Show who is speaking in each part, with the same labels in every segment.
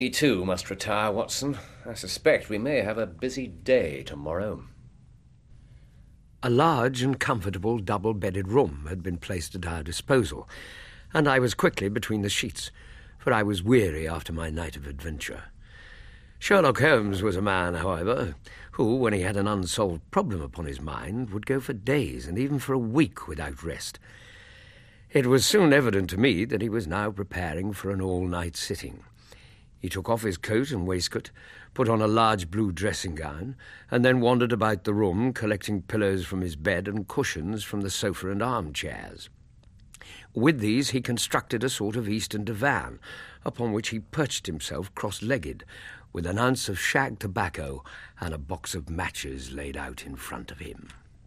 Speaker 1: We too must retire, Watson. I suspect we may have a busy day tomorrow.
Speaker 2: A large and comfortable double-bedded room had been placed at our disposal, and I was quickly between the sheets, for I was weary after my night of adventure. Sherlock Holmes was a man, however, who, when he had an unsolved problem upon his mind, would go for days and even for a week without rest. It was soon evident to me that he was now preparing for an all-night sitting. He took off his coat and waistcoat, put on a large blue dressing-gown, and then wandered about the room, collecting pillows from his bed and cushions from the sofa and armchairs. With these he constructed a sort of eastern divan, upon which he perched himself cross-legged, with an ounce of shag tobacco and a box of matches laid out in front of him.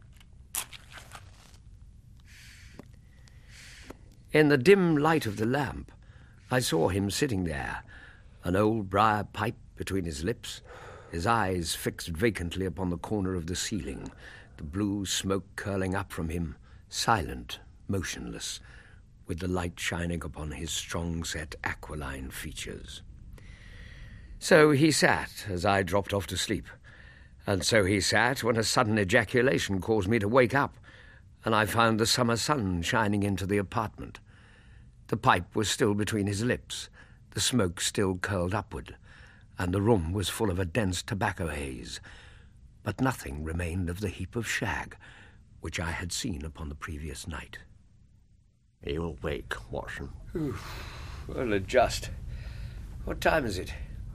Speaker 2: In the dim light of the lamp, I saw him sitting there, an old briar pipe between his lips, his eyes fixed vacantly upon the corner of the ceiling, the blue smoke curling up from him, silent, motionless, with the light shining upon his strong-set aquiline features. So he sat as I dropped off to sleep, and so he sat when a sudden ejaculation caused me to wake up, and I found the summer sun shining into the apartment. The pipe was still between his lips, the smoke still curled upward, and the room was full of a dense tobacco haze, but nothing remained of the heap of shag which I had seen upon the previous night.
Speaker 1: You'll wake, Watson.
Speaker 2: Well, adjust. What time is it?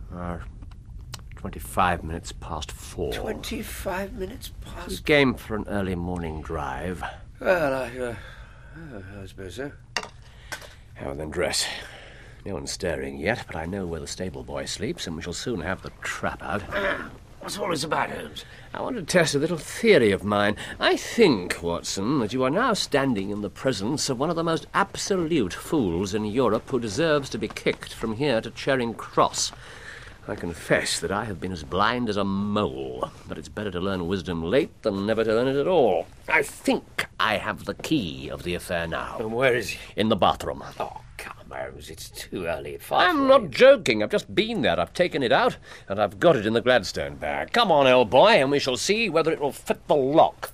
Speaker 1: 25 minutes past 4.
Speaker 2: 25 minutes past...
Speaker 1: Game for an early morning drive.
Speaker 2: Well, I suppose so.
Speaker 1: How then dress? No one's stirring yet, but I know where the stable boy sleeps, and we shall soon have the trap out.
Speaker 2: What's all this about, Holmes?
Speaker 1: I want to test a little theory of mine. I think, Watson, that you are now standing in the presence of one of the most absolute fools in Europe who deserves to be kicked from here to Charing Cross. I confess that I have been as blind as a mole, but it's better to learn wisdom late than never to learn it at all. I think I have the key of the affair now.
Speaker 2: And where is he?
Speaker 1: In the bathroom.
Speaker 2: Oh, come, Holmes, it's too early.
Speaker 1: I'm not joking. I've just been there. I've taken it out, and I've got it in the Gladstone bag. Come on, old boy, and we shall see whether it will fit the lock.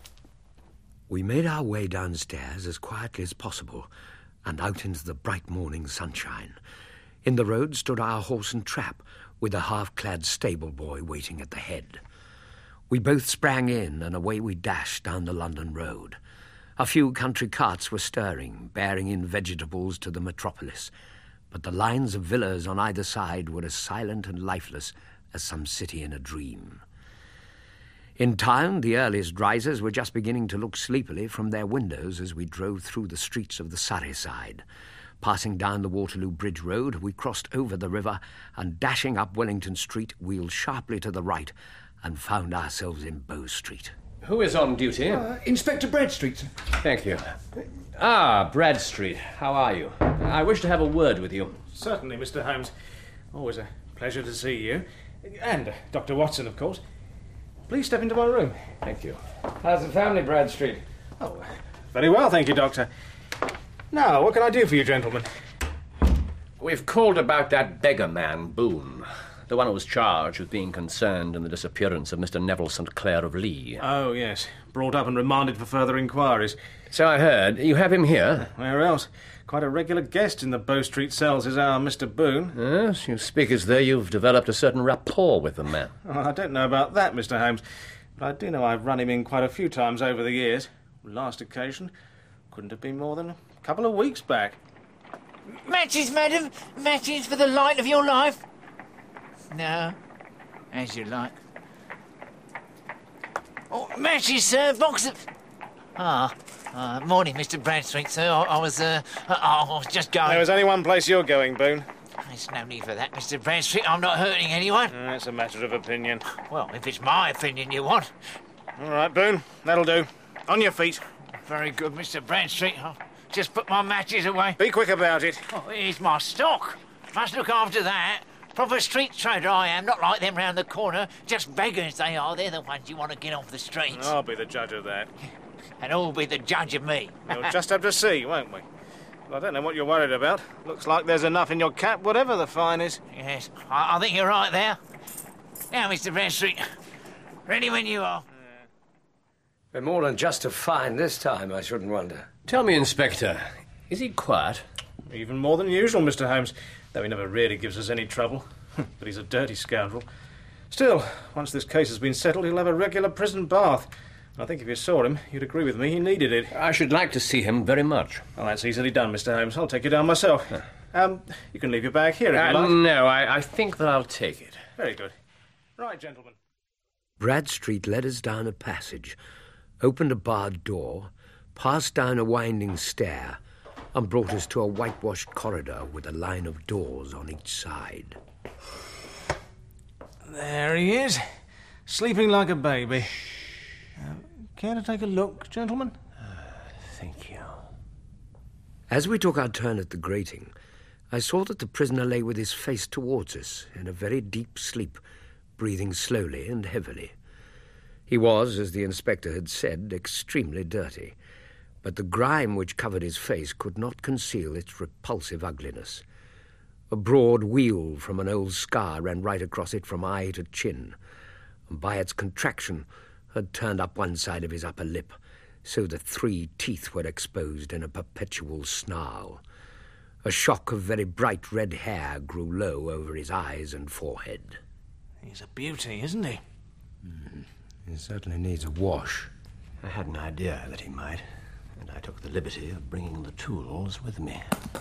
Speaker 2: We made our way downstairs as quietly as possible, and out into the bright morning sunshine. In the road stood our horse and trap, with a half-clad stable boy waiting at the head. We both sprang in, and away we dashed down the London road. A few country carts were stirring, bearing in vegetables to the metropolis, but the lines of villas on either side were as silent and lifeless as some city in a dream. In town, the earliest risers were just beginning to look sleepily from their windows as we drove through the streets of the Surrey side. Passing down the Waterloo Bridge Road, we crossed over the river and, dashing up Wellington Street, wheeled sharply to the right and found ourselves in Bow Street.
Speaker 1: Who is on duty?
Speaker 3: Inspector Bradstreet, sir.
Speaker 1: Thank you. Bradstreet. How are you? I wish to have a word with you.
Speaker 3: Certainly, Mr. Holmes. Always a pleasure to see you. And Dr. Watson, of course. Please step into my room.
Speaker 1: Thank you.
Speaker 2: How's the family, Bradstreet?
Speaker 3: Oh, very well, thank you, Doctor. Now, what can I do for you, gentlemen?
Speaker 1: We've called about that beggar man, Boone. The one who was charged with being concerned in the disappearance of Mr. Neville St. Clair of Lee.
Speaker 3: Oh, yes. Brought up and remanded for further inquiries.
Speaker 1: So I heard. You have him here?
Speaker 3: Where else? Quite a regular guest in the Bow Street cells is our Mr. Boone.
Speaker 1: Yes, you speak as though you've developed a certain rapport with the man.
Speaker 3: Oh, I don't know about that, Mr. Holmes, but I do know I've run him in quite a few times over the years. Last occasion couldn't have been more than a couple of weeks back.
Speaker 4: Matches, madam? Matches for the light of your life? No, as you like. Oh, matches, sir. Box of... morning, Mr. Bradstreet, sir. I was just going...
Speaker 3: There is only one place you're going, Boone.
Speaker 4: There's no need for that, Mr. Bradstreet. I'm not hurting anyone.
Speaker 3: That's a matter of opinion.
Speaker 4: Well, if it's my opinion you want.
Speaker 3: All right, Boone. That'll do. On your feet.
Speaker 4: Very good, Mr. Bradstreet. I'll just put my matches away.
Speaker 3: Be quick about it.
Speaker 4: Oh, here's my stock. Must look after that. Proper street trader I am, not like them round the corner. Just beggars they are. They're the ones you want to get off the streets.
Speaker 3: I'll be the judge of that.
Speaker 4: And who'll be the judge of me?
Speaker 3: We'll just have to see, won't we? I don't know what you're worried about. Looks like there's enough in your cap, whatever the fine is.
Speaker 4: Yes, I think you're right there. Now, Mr. Bradstreet, ready when you are.
Speaker 2: We're more than just a fine this time, I shouldn't wonder.
Speaker 1: Tell me, Inspector, is he quiet?
Speaker 3: Even more than usual, Mr. Holmes, though he never really gives us any trouble. But he's a dirty scoundrel. Still, once this case has been settled, he'll have a regular prison bath. I think if you saw him, you'd agree with me he needed it.
Speaker 1: I should like to see him very much.
Speaker 3: Well, that's easily done, Mr. Holmes. I'll take you down myself. You can leave your bag here if you like.
Speaker 1: No, I think that I'll take it.
Speaker 3: Very good. Right, gentlemen.
Speaker 2: Bradstreet led us down a passage, opened a barred door, passed down a winding stair, and brought us to a whitewashed corridor with a line of doors on each side.
Speaker 3: There he is, sleeping like a baby. Care to take a look, gentlemen?
Speaker 1: Thank you.
Speaker 2: As we took our turn at the grating, I saw that the prisoner lay with his face towards us in a very deep sleep, breathing slowly and heavily. He was, as the inspector had said, extremely dirty, but the grime which covered his face could not conceal its repulsive ugliness. A broad wheal from an old scar ran right across it from eye to chin, and by its contraction had turned up one side of his upper lip, so that 3 teeth were exposed in a perpetual snarl. A shock of very bright red hair grew low over his eyes and forehead.
Speaker 3: He's a beauty, isn't he?
Speaker 2: He certainly needs a wash.
Speaker 1: I had an idea that he might, and I took the liberty of bringing the tools with me.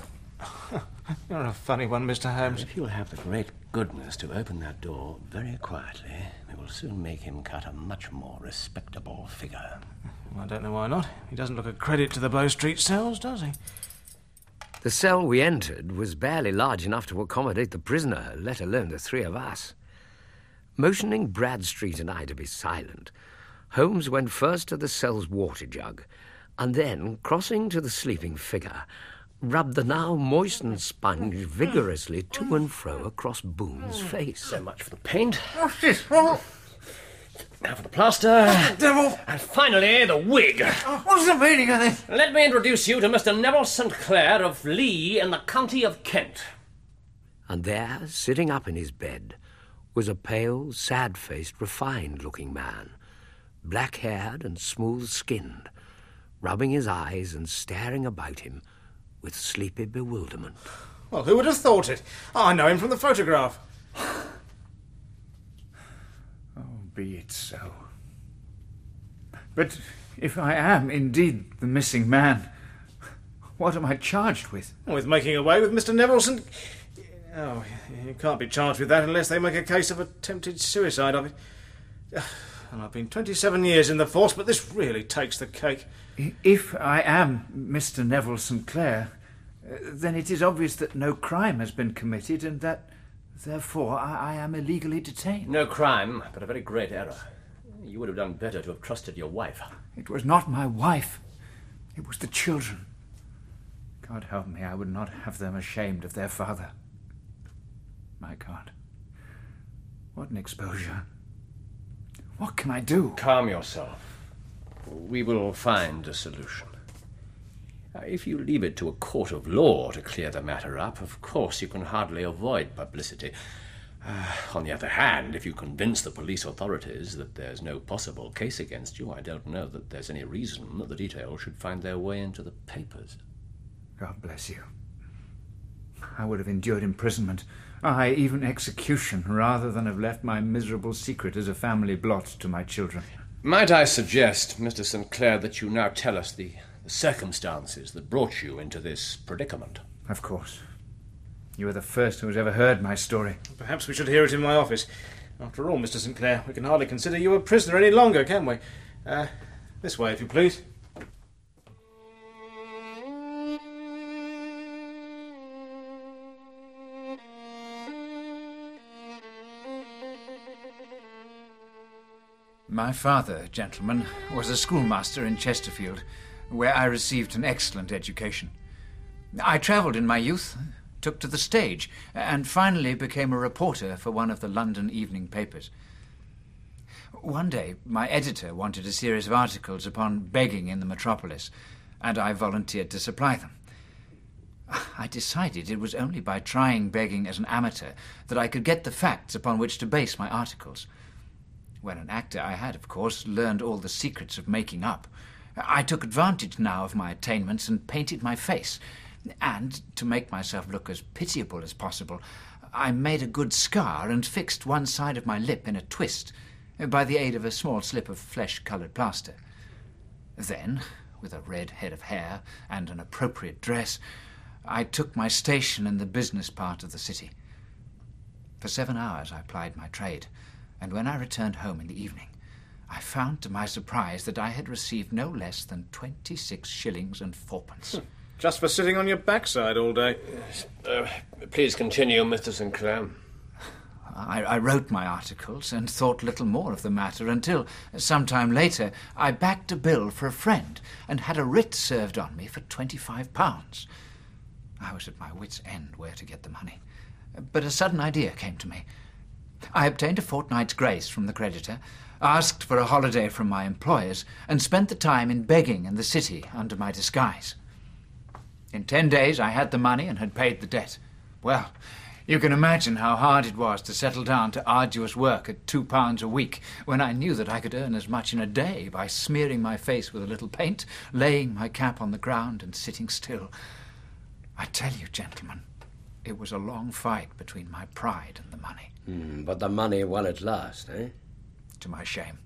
Speaker 3: You're a funny one, Mr. Holmes.
Speaker 1: If you'll have the great goodness to open that door very quietly, we will soon make him cut a much more respectable figure.
Speaker 3: I don't know why not. He doesn't look a credit to the Bow Street cells, does he?
Speaker 2: The cell we entered was barely large enough to accommodate the prisoner, let alone the 3 of us. Motioning Bradstreet and I to be silent, Holmes went first to the cell's water jug, and then, crossing to the sleeping figure, rubbed the now moistened sponge vigorously to and fro across Boone's face.
Speaker 1: So much for the paint. Now for the plaster.
Speaker 3: Devil!
Speaker 1: And finally, the wig.
Speaker 3: What's the meaning of this?
Speaker 1: Let me introduce you to Mr. Neville St. Clair of Lee in the county of Kent.
Speaker 2: And there, sitting up in his bed, was a pale, sad-faced, refined-looking man, black-haired and smooth-skinned, rubbing his eyes and staring about him with sleepy bewilderment.
Speaker 3: Well, who would have thought it? I know him from the photograph.
Speaker 5: Oh, be it so. But if I am indeed the missing man, what am I charged with?
Speaker 3: With making away with Mr. Neville St. Oh, you can't be charged with that unless they make a case of attempted suicide of it. And I've been 27 years in the force, but this really takes the cake.
Speaker 5: If I am Mr. Neville St. Clair, then it is obvious that no crime has been committed and that, therefore, I am illegally detained.
Speaker 1: No crime, but a very great error. You would have done better to have trusted your wife.
Speaker 5: It was not my wife. It was the children. God help me, I would not have them ashamed of their father. My God, what an exposure. What can I do?
Speaker 1: Calm yourself. We will find a solution. If you leave it to a court of law to clear the matter up, of course you can hardly avoid publicity. On the other hand, if you convince the police authorities that there's no possible case against you, I don't know that there's any reason that the details should find their way into the papers.
Speaker 5: God bless you. I would have endured imprisonment, aye, even execution, rather than have left my miserable secret as a family blot to my children.
Speaker 1: Might I suggest, Mr. St. Clair, that you now tell us the circumstances that brought you into this predicament?
Speaker 5: Of course. You are the first who has ever heard my story.
Speaker 3: Perhaps we should hear it in my office. After all, Mr. St. Clair, we can hardly consider you a prisoner any longer, can we? This way, if you please.
Speaker 5: My father, gentlemen, was a schoolmaster in Chesterfield, where I received an excellent education. I travelled in my youth, took to the stage, and finally became a reporter for one of the London evening papers. One day, my editor wanted a series of articles upon begging in the metropolis, and I volunteered to supply them. I decided it was only by trying begging as an amateur that I could get the facts upon which to base my articles. When an actor, I had, of course, learned all the secrets of making up. I took advantage now of my attainments and painted my face. And, to make myself look as pitiable as possible, I made a good scar and fixed one side of my lip in a twist by the aid of a small slip of flesh-coloured plaster. Then, with a red head of hair and an appropriate dress, I took my station in the business part of the city. For 7 hours I plied my trade, and when I returned home in the evening, I found to my surprise that I had received no less than 26 shillings and fourpence.
Speaker 3: Just for sitting on your backside all day.
Speaker 1: Please continue, Mr. Sinclair.
Speaker 5: I wrote my articles and thought little more of the matter until, some time later, I backed a bill for a friend and had a writ served on me for £25. I was at my wit's end where to get the money. But a sudden idea came to me. I obtained a fortnight's grace from the creditor, asked for a holiday from my employers, and spent the time in begging in the city under my disguise. In 10 days I had the money and had paid the debt. Well, you can imagine how hard it was to settle down to arduous work at £2 a week when I knew that I could earn as much in a day by smearing my face with a little paint, laying my cap on the ground and sitting still. I tell you, gentlemen, it was a long fight between my pride and the money.
Speaker 2: But the money won at last, eh?
Speaker 5: To my shame.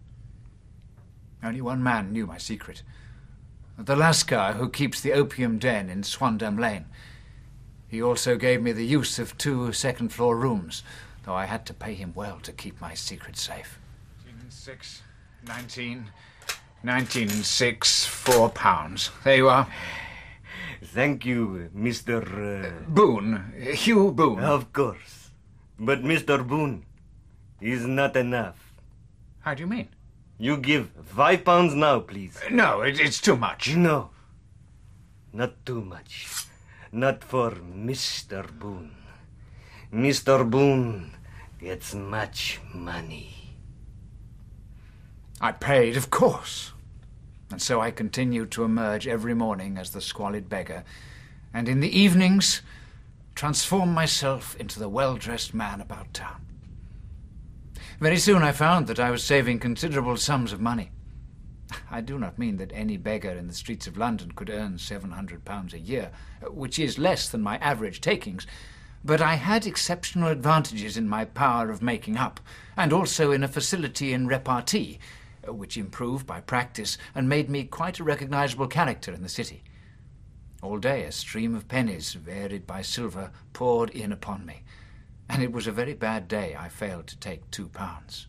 Speaker 5: Only one man knew my secret. The Lascar who keeps the opium den in Swandam Lane. He also gave me the use of 2 second-floor rooms, though I had to pay him well to keep my secret safe. 6, 19 and 6, £4. There you are.
Speaker 6: Thank you, Mr.
Speaker 5: Boone. Hugh Boone.
Speaker 6: Of course. But Mr. Boone is not enough.
Speaker 5: How do you mean?
Speaker 6: You give £5 now, please.
Speaker 5: No, it's too much.
Speaker 6: No. Not too much. Not for Mr. Boone. Mr. Boone gets much money.
Speaker 5: I paid, of course. And so I continued to emerge every morning as the squalid beggar, and in the evenings transform myself into the well-dressed man about town. Very soon I found that I was saving considerable sums of money. I do not mean that any beggar in the streets of London could earn £700 a year, which is less than my average takings, but I had exceptional advantages in my power of making up, and also in a facility in repartee, which improved by practice and made me quite a recognizable character in the city. All day a stream of pennies, varied by silver, poured in upon me, and it was a very bad day I failed to take £2.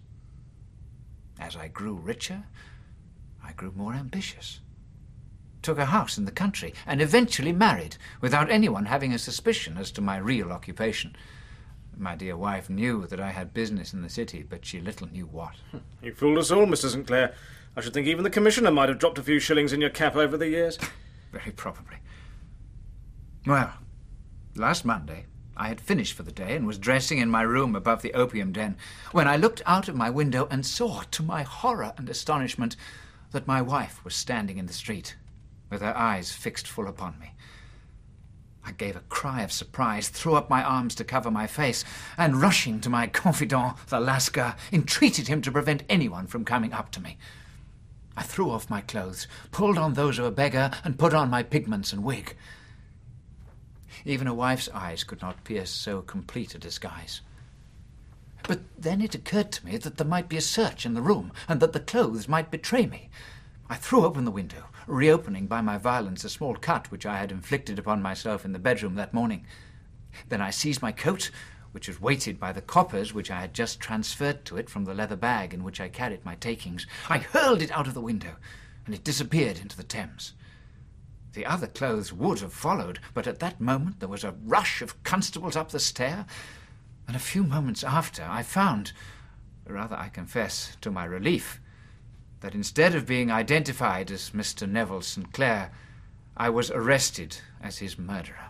Speaker 5: As I grew richer, I grew more ambitious, took a house in the country, and eventually married, without anyone having a suspicion as to my real occupation. My dear wife knew that I had business in the city, but she little knew what.
Speaker 3: You fooled us all, Mr. St. Clair. I should think even the Commissioner might have dropped a few shillings in your cap over the years.
Speaker 5: Very probably. Well, last Monday I had finished for the day and was dressing in my room above the opium den when I looked out of my window and saw, to my horror and astonishment, that my wife was standing in the street, with her eyes fixed full upon me. I gave a cry of surprise, threw up my arms to cover my face, and rushing to my confidant, the Lascar, entreated him to prevent anyone from coming up to me. I threw off my clothes, pulled on those of a beggar, and put on my pigments and wig. Even a wife's eyes could not pierce so complete a disguise. But then it occurred to me that there might be a search in the room, and that the clothes might betray me. I threw open the window, reopening by my violence a small cut which I had inflicted upon myself in the bedroom that morning. Then I seized my coat, which was weighted by the coppers which I had just transferred to it from the leather bag in which I carried my takings. I hurled it out of the window, and it disappeared into the Thames. The other clothes would have followed, but at that moment there was a rush of constables up the stair, and a few moments after I found, rather I confess to my relief, that instead of being identified as Mr. Neville St. Clair, I was arrested as his murderer.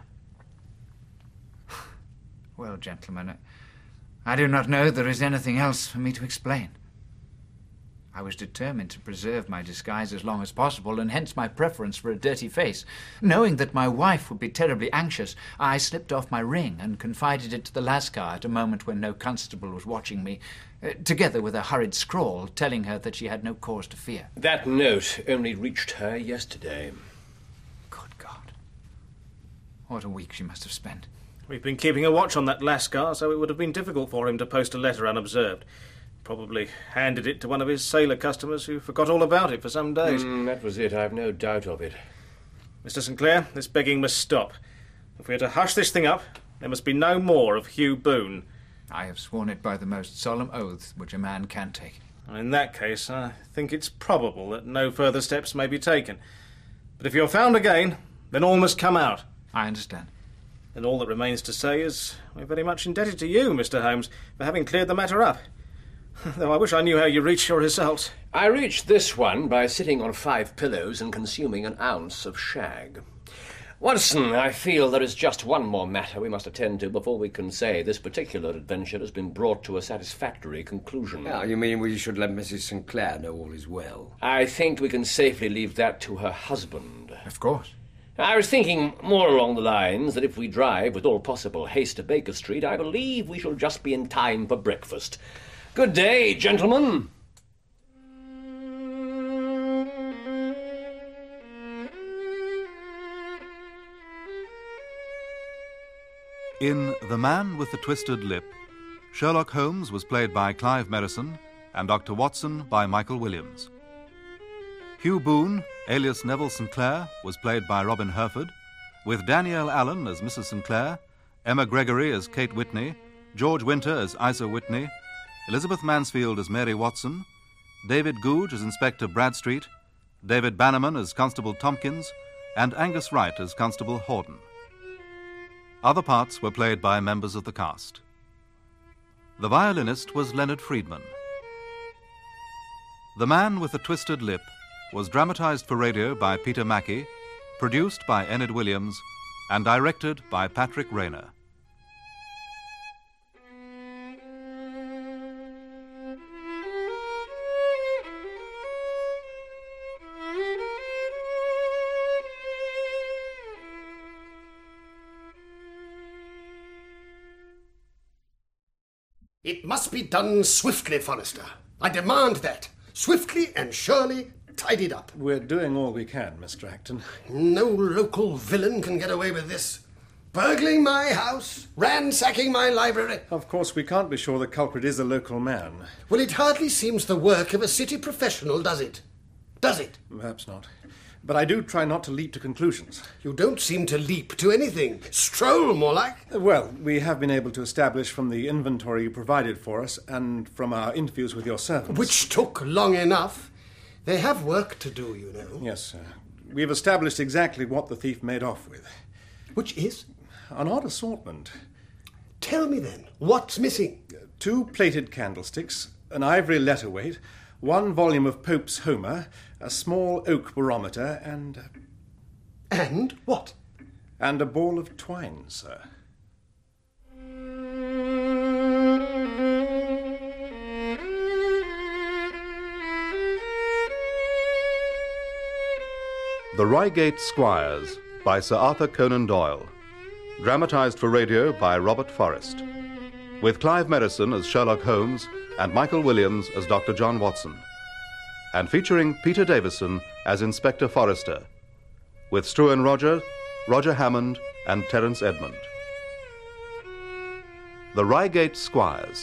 Speaker 5: Well, gentlemen, I do not know there is anything else for me to explain. I was determined to preserve my disguise as long as possible, and hence my preference for a dirty face. Knowing that my wife would be terribly anxious, I slipped off my ring and confided it to the Lascar at a moment when no constable was watching me, together with a hurried scrawl telling her that she had no cause to fear.
Speaker 1: That note only reached her yesterday.
Speaker 5: Good God. What a week she must have spent.
Speaker 3: We've been keeping a watch on that Lascar, so it would have been difficult for him to post a letter unobserved. Probably handed it to one of his sailor customers who forgot all about it for some days.
Speaker 1: That was it. I've no doubt of it.
Speaker 3: Mr. Sinclair, this begging must stop. If we are to hush this thing up, there must be no more of Hugh Boone.
Speaker 5: I have sworn it by the most solemn oaths which a man can take.
Speaker 3: And in that case, I think it's probable that no further steps may be taken. But if you're found again, then all must come out.
Speaker 5: I understand.
Speaker 3: And all that remains to say is we're very much indebted to you, Mr. Holmes, for having cleared the matter up. Though I wish I knew how you reached your results.
Speaker 1: I reached this one by sitting on 5 pillows and consuming an ounce of shag. Watson, I feel there is just one more matter we must attend to before we can say this particular adventure has been brought to a satisfactory conclusion.
Speaker 2: Now, you mean we should let Mrs. Sinclair know all is well?
Speaker 1: I think we can safely leave that to her husband.
Speaker 5: Of course.
Speaker 1: I was thinking more along the lines that if we drive with all possible haste to Baker Street, I believe we shall just be in time for breakfast. Good day, gentlemen.
Speaker 7: In The Man with the Twisted Lip, Sherlock Holmes was played by Clive Merrison and Dr. Watson by Michael Williams. Hugh Boone, alias Neville Sinclair, was played by Robin Herford, with Danielle Allen as Mrs. Sinclair, Emma Gregory as Kate Whitney, George Winter as Isa Whitney, Elizabeth Mansfield as Mary Watson, David Googe as Inspector Bradstreet, David Bannerman as Constable Tompkins, and Angus Wright as Constable Horden. Other parts were played by members of the cast. The violinist was Leonard Friedman. The Man with the Twisted Lip was dramatized for radio by Peter Mackie, produced by Enid Williams, and directed by Patrick Rayner.
Speaker 8: It must be done swiftly, Forrester. I demand that. Swiftly and surely tidied up.
Speaker 3: We're doing all we can, Mr. Acton.
Speaker 8: No local villain can get away with this. Burgling my house, ransacking my library.
Speaker 3: Of course, we can't be sure the culprit is a local man.
Speaker 8: Well, it hardly seems the work of a city professional, does it? Does it?
Speaker 3: Perhaps not. But I do try not to leap to conclusions.
Speaker 8: You don't seem to leap to anything. Stroll, more like.
Speaker 3: Well, we have been able to establish from the inventory you provided for us and from our interviews with your servants.
Speaker 8: Which took long enough. They have work to do, you know.
Speaker 3: Yes, sir. We've established exactly what the thief made off with.
Speaker 8: Which is?
Speaker 3: An odd assortment.
Speaker 8: Tell me then, what's missing?
Speaker 3: 2 plated candlesticks, an ivory letter weight, 1 volume of Pope's Homer, a small oak barometer, and...
Speaker 8: And what?
Speaker 3: And a ball of twine, sir.
Speaker 7: The Reigate Squires by Sir Arthur Conan Doyle. Dramatized for radio by Robert Forrest. With Clive Merrison as Sherlock Holmes and Michael Williams as Dr. John Watson. And featuring Peter Davison as Inspector Forrester. With Struan Roger, Roger Hammond and Terence Edmund. The Reigate Squires.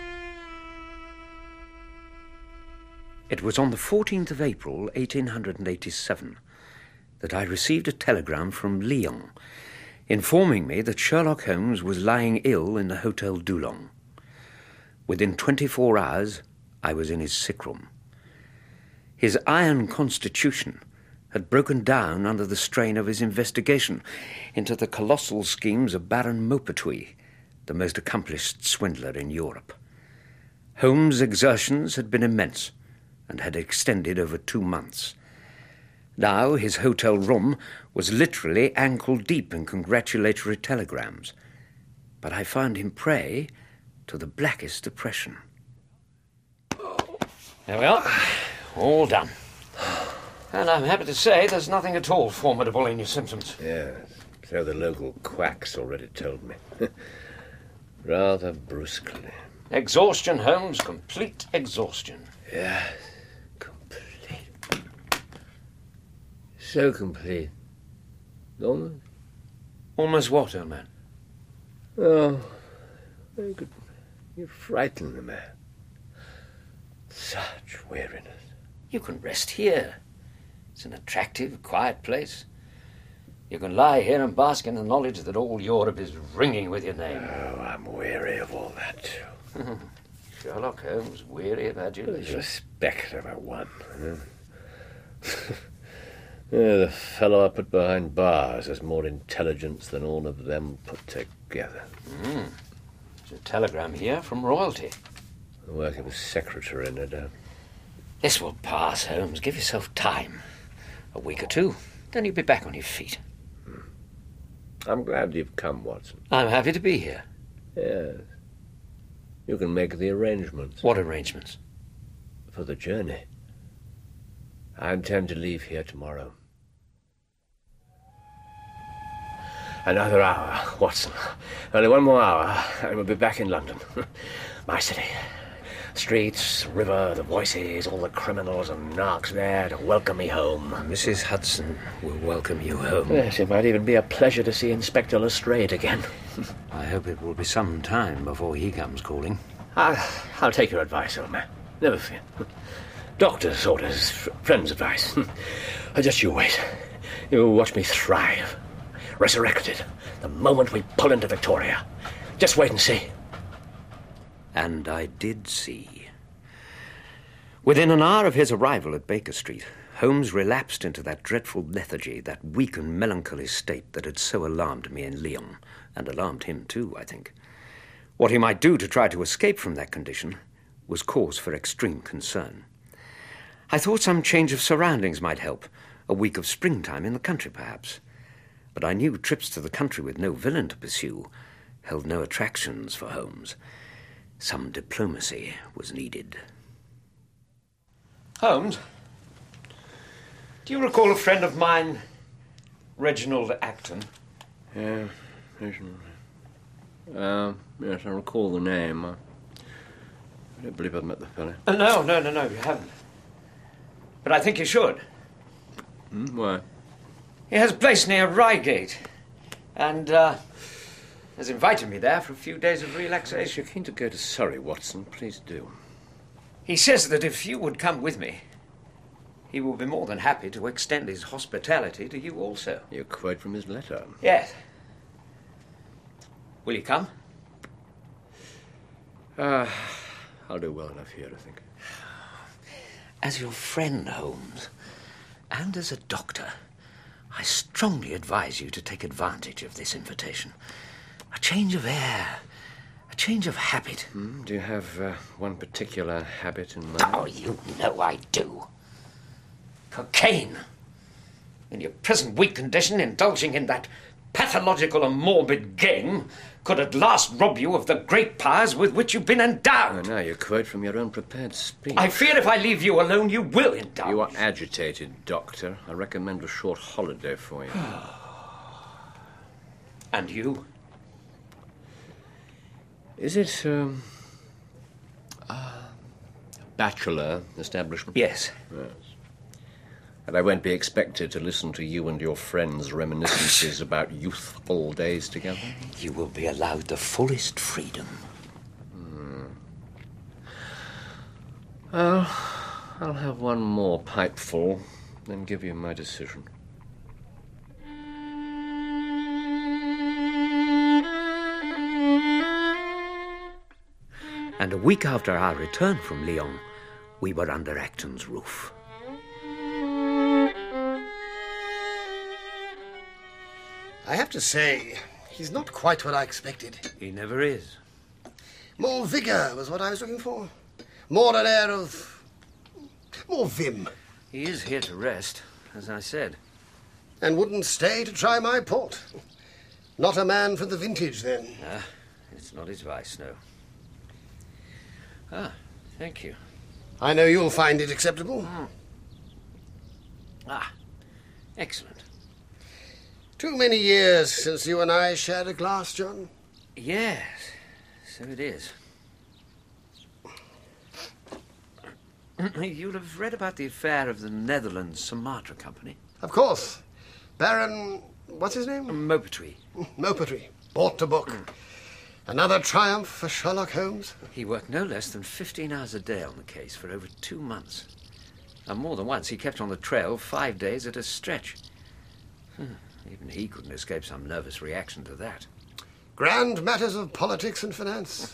Speaker 2: It was on the 14th of April, 1887, that I received a telegram from Lyon, informing me that Sherlock Holmes was lying ill in the Hotel Dulong. Within 24 hours, I was in his sick room. His iron constitution had broken down under the strain of his investigation into the colossal schemes of Baron Maupertuis, the most accomplished swindler in Europe. Holmes' exertions had been immense and had extended over 2 months. Now his hotel room was literally ankle-deep in congratulatory telegrams, but I found him prey to the blackest depression. There we are. All done. And I'm happy to say there's nothing at all formidable in your symptoms.
Speaker 1: Yes, so the local quacks already told me. Rather brusquely.
Speaker 2: Exhaustion, Holmes. Complete exhaustion.
Speaker 1: Yes, complete. So complete. Almost.
Speaker 2: Almost what, old man?
Speaker 1: Oh, very good. You frighten the man. Such weariness.
Speaker 2: You can rest here. It's an attractive, quiet place. You can lie here and bask in the knowledge that all Europe is ringing with your name.
Speaker 1: Oh, I'm weary of all that, too.
Speaker 2: Sherlock Holmes, weary of adulation.
Speaker 1: Respect of a one. The fellow I put behind bars has more intelligence than all of them put together.
Speaker 2: There's a telegram here from royalty.
Speaker 1: The work of his secretary, no doubt.
Speaker 2: This will pass, Holmes. Give yourself time. A week or two, then you'll be back on your feet.
Speaker 1: I'm glad you've come, Watson.
Speaker 2: I'm happy to be here.
Speaker 1: Yes. You can make the arrangements.
Speaker 2: What arrangements?
Speaker 1: For the journey. I intend to leave here tomorrow. Another hour, Watson. Only one more hour, and we'll be back in London. My city. Streets, river, the voices, all the criminals and narcs there to welcome me home.
Speaker 2: Mrs. Hudson will welcome you home.
Speaker 1: Yes, it might even be a pleasure to see Inspector Lestrade again.
Speaker 2: I hope it will be some time before he comes calling.
Speaker 1: I'll take your advice, old man. Never fear. Doctor's orders, friend's advice. Just you wait. You watch me thrive. Resurrected the moment we pull into Victoria. Just wait and see.
Speaker 2: And I did see. Within an hour of his arrival at Baker Street, Holmes relapsed into that dreadful lethargy, that weak and melancholy state that had so alarmed me in Lyon, and alarmed him too, I think. What he might do to try to escape from that condition was cause for extreme concern. I thought some change of surroundings might help, a week of springtime in the country, perhaps. But I knew trips to the country with no villain to pursue held no attractions for Holmes. Some diplomacy was needed. Holmes, do you recall a friend of mine, Reginald Acton?
Speaker 1: Yeah, Reginald. Yes, I recall the name. I don't believe I've met the fellow.
Speaker 2: No, you haven't. But I think you should.
Speaker 1: Why?
Speaker 2: He has a place near Reigate, and has invited me there for a few days of relaxation.
Speaker 1: If you're keen to go to Surrey, Watson, please do.
Speaker 2: He says that if you would come with me, he will be more than happy to extend his hospitality to you also.
Speaker 1: You quote from his letter.
Speaker 2: Yes. Will you come?
Speaker 1: I'll do well enough here, I think.
Speaker 2: As your friend, Holmes, and as a doctor, I strongly advise you to take advantage of this invitation. A change of air, a change of habit.
Speaker 1: Do you have one particular habit in mind?
Speaker 2: Oh, you know I do. Cocaine. In your present weak condition, indulging in that pathological and morbid game could at last rob you of the great powers with which you've been endowed.
Speaker 1: Now you quote from your own prepared speech.
Speaker 2: I fear if I leave you alone, you will indulge.
Speaker 1: You are agitated, Doctor. I recommend a short holiday for you.
Speaker 2: And you?
Speaker 1: Is it a bachelor establishment?
Speaker 2: Yes.
Speaker 1: Yes. And I won't be expected to listen to you and your friends' reminiscences about youthful days together?
Speaker 2: You will be allowed the fullest freedom.
Speaker 1: Well, I'll have one more pipeful, then give you my decision.
Speaker 2: And a week after our return from Lyon, we were under Acton's roof.
Speaker 8: I have to say, he's not quite what I expected.
Speaker 2: He never is.
Speaker 8: More vigour was what I was looking for. More an air of... more vim.
Speaker 2: He is here to rest, as I said.
Speaker 8: And wouldn't stay to try my port. Not a man for the vintage, then.
Speaker 2: It's not his vice, no. Thank you.
Speaker 8: I know you'll find it acceptable.
Speaker 2: Ah, excellent.
Speaker 8: Too many years since you and I shared a glass, John.
Speaker 2: Yes, so it is. You'll have read about the affair of the Netherlands Sumatra Company.
Speaker 8: Of course. Baron... what's his name?
Speaker 2: Maupertuis.
Speaker 8: Maupertuis. Bought the book. Another triumph for Sherlock Holmes.
Speaker 2: He worked no less than 15 hours a day on the case for over 2 months. And more than once he kept on the trail 5 days at a stretch. Even he couldn't escape some nervous reaction to that.
Speaker 8: Grand matters of politics and finance.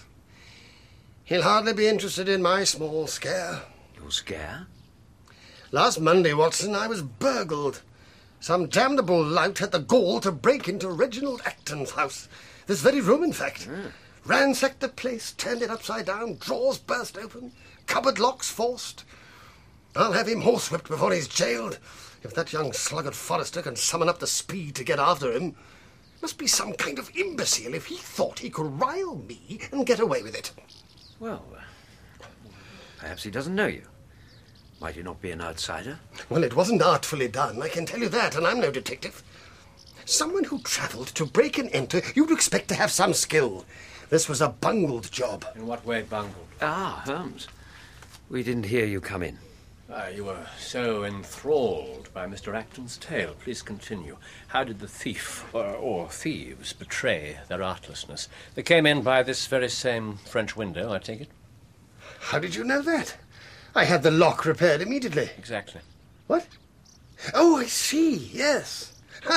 Speaker 8: He'll hardly be interested in my small scare.
Speaker 2: Your scare?
Speaker 8: Last Monday, Watson, I was burgled. Some damnable lout had the gall to break into Reginald Acton's house. This very room, in fact. Ransacked the place, turned it upside down, drawers burst open, cupboard locks forced. I'll have him horsewhipped before he's jailed. If that young sluggard Forrester can summon up the speed to get after him, must be some kind of imbecile if he thought he could rile me and get away with it.
Speaker 2: Well, perhaps he doesn't know you. Might he not be an outsider?
Speaker 8: Well, it wasn't artfully done, I can tell you that, and I'm no detective. Someone who travelled to break and enter, you'd expect to have some skill. This was a bungled job.
Speaker 1: In what way bungled?
Speaker 2: Ah, Holmes. We didn't hear you come in.
Speaker 1: You were so enthralled by Mr. Acton's tale. Please continue. How did the thief, or thieves, betray their artlessness? They came in by this very same French window, I take it?
Speaker 8: How did you know that? I had the lock repaired immediately.
Speaker 1: Exactly.
Speaker 8: What? Oh, I see, yes.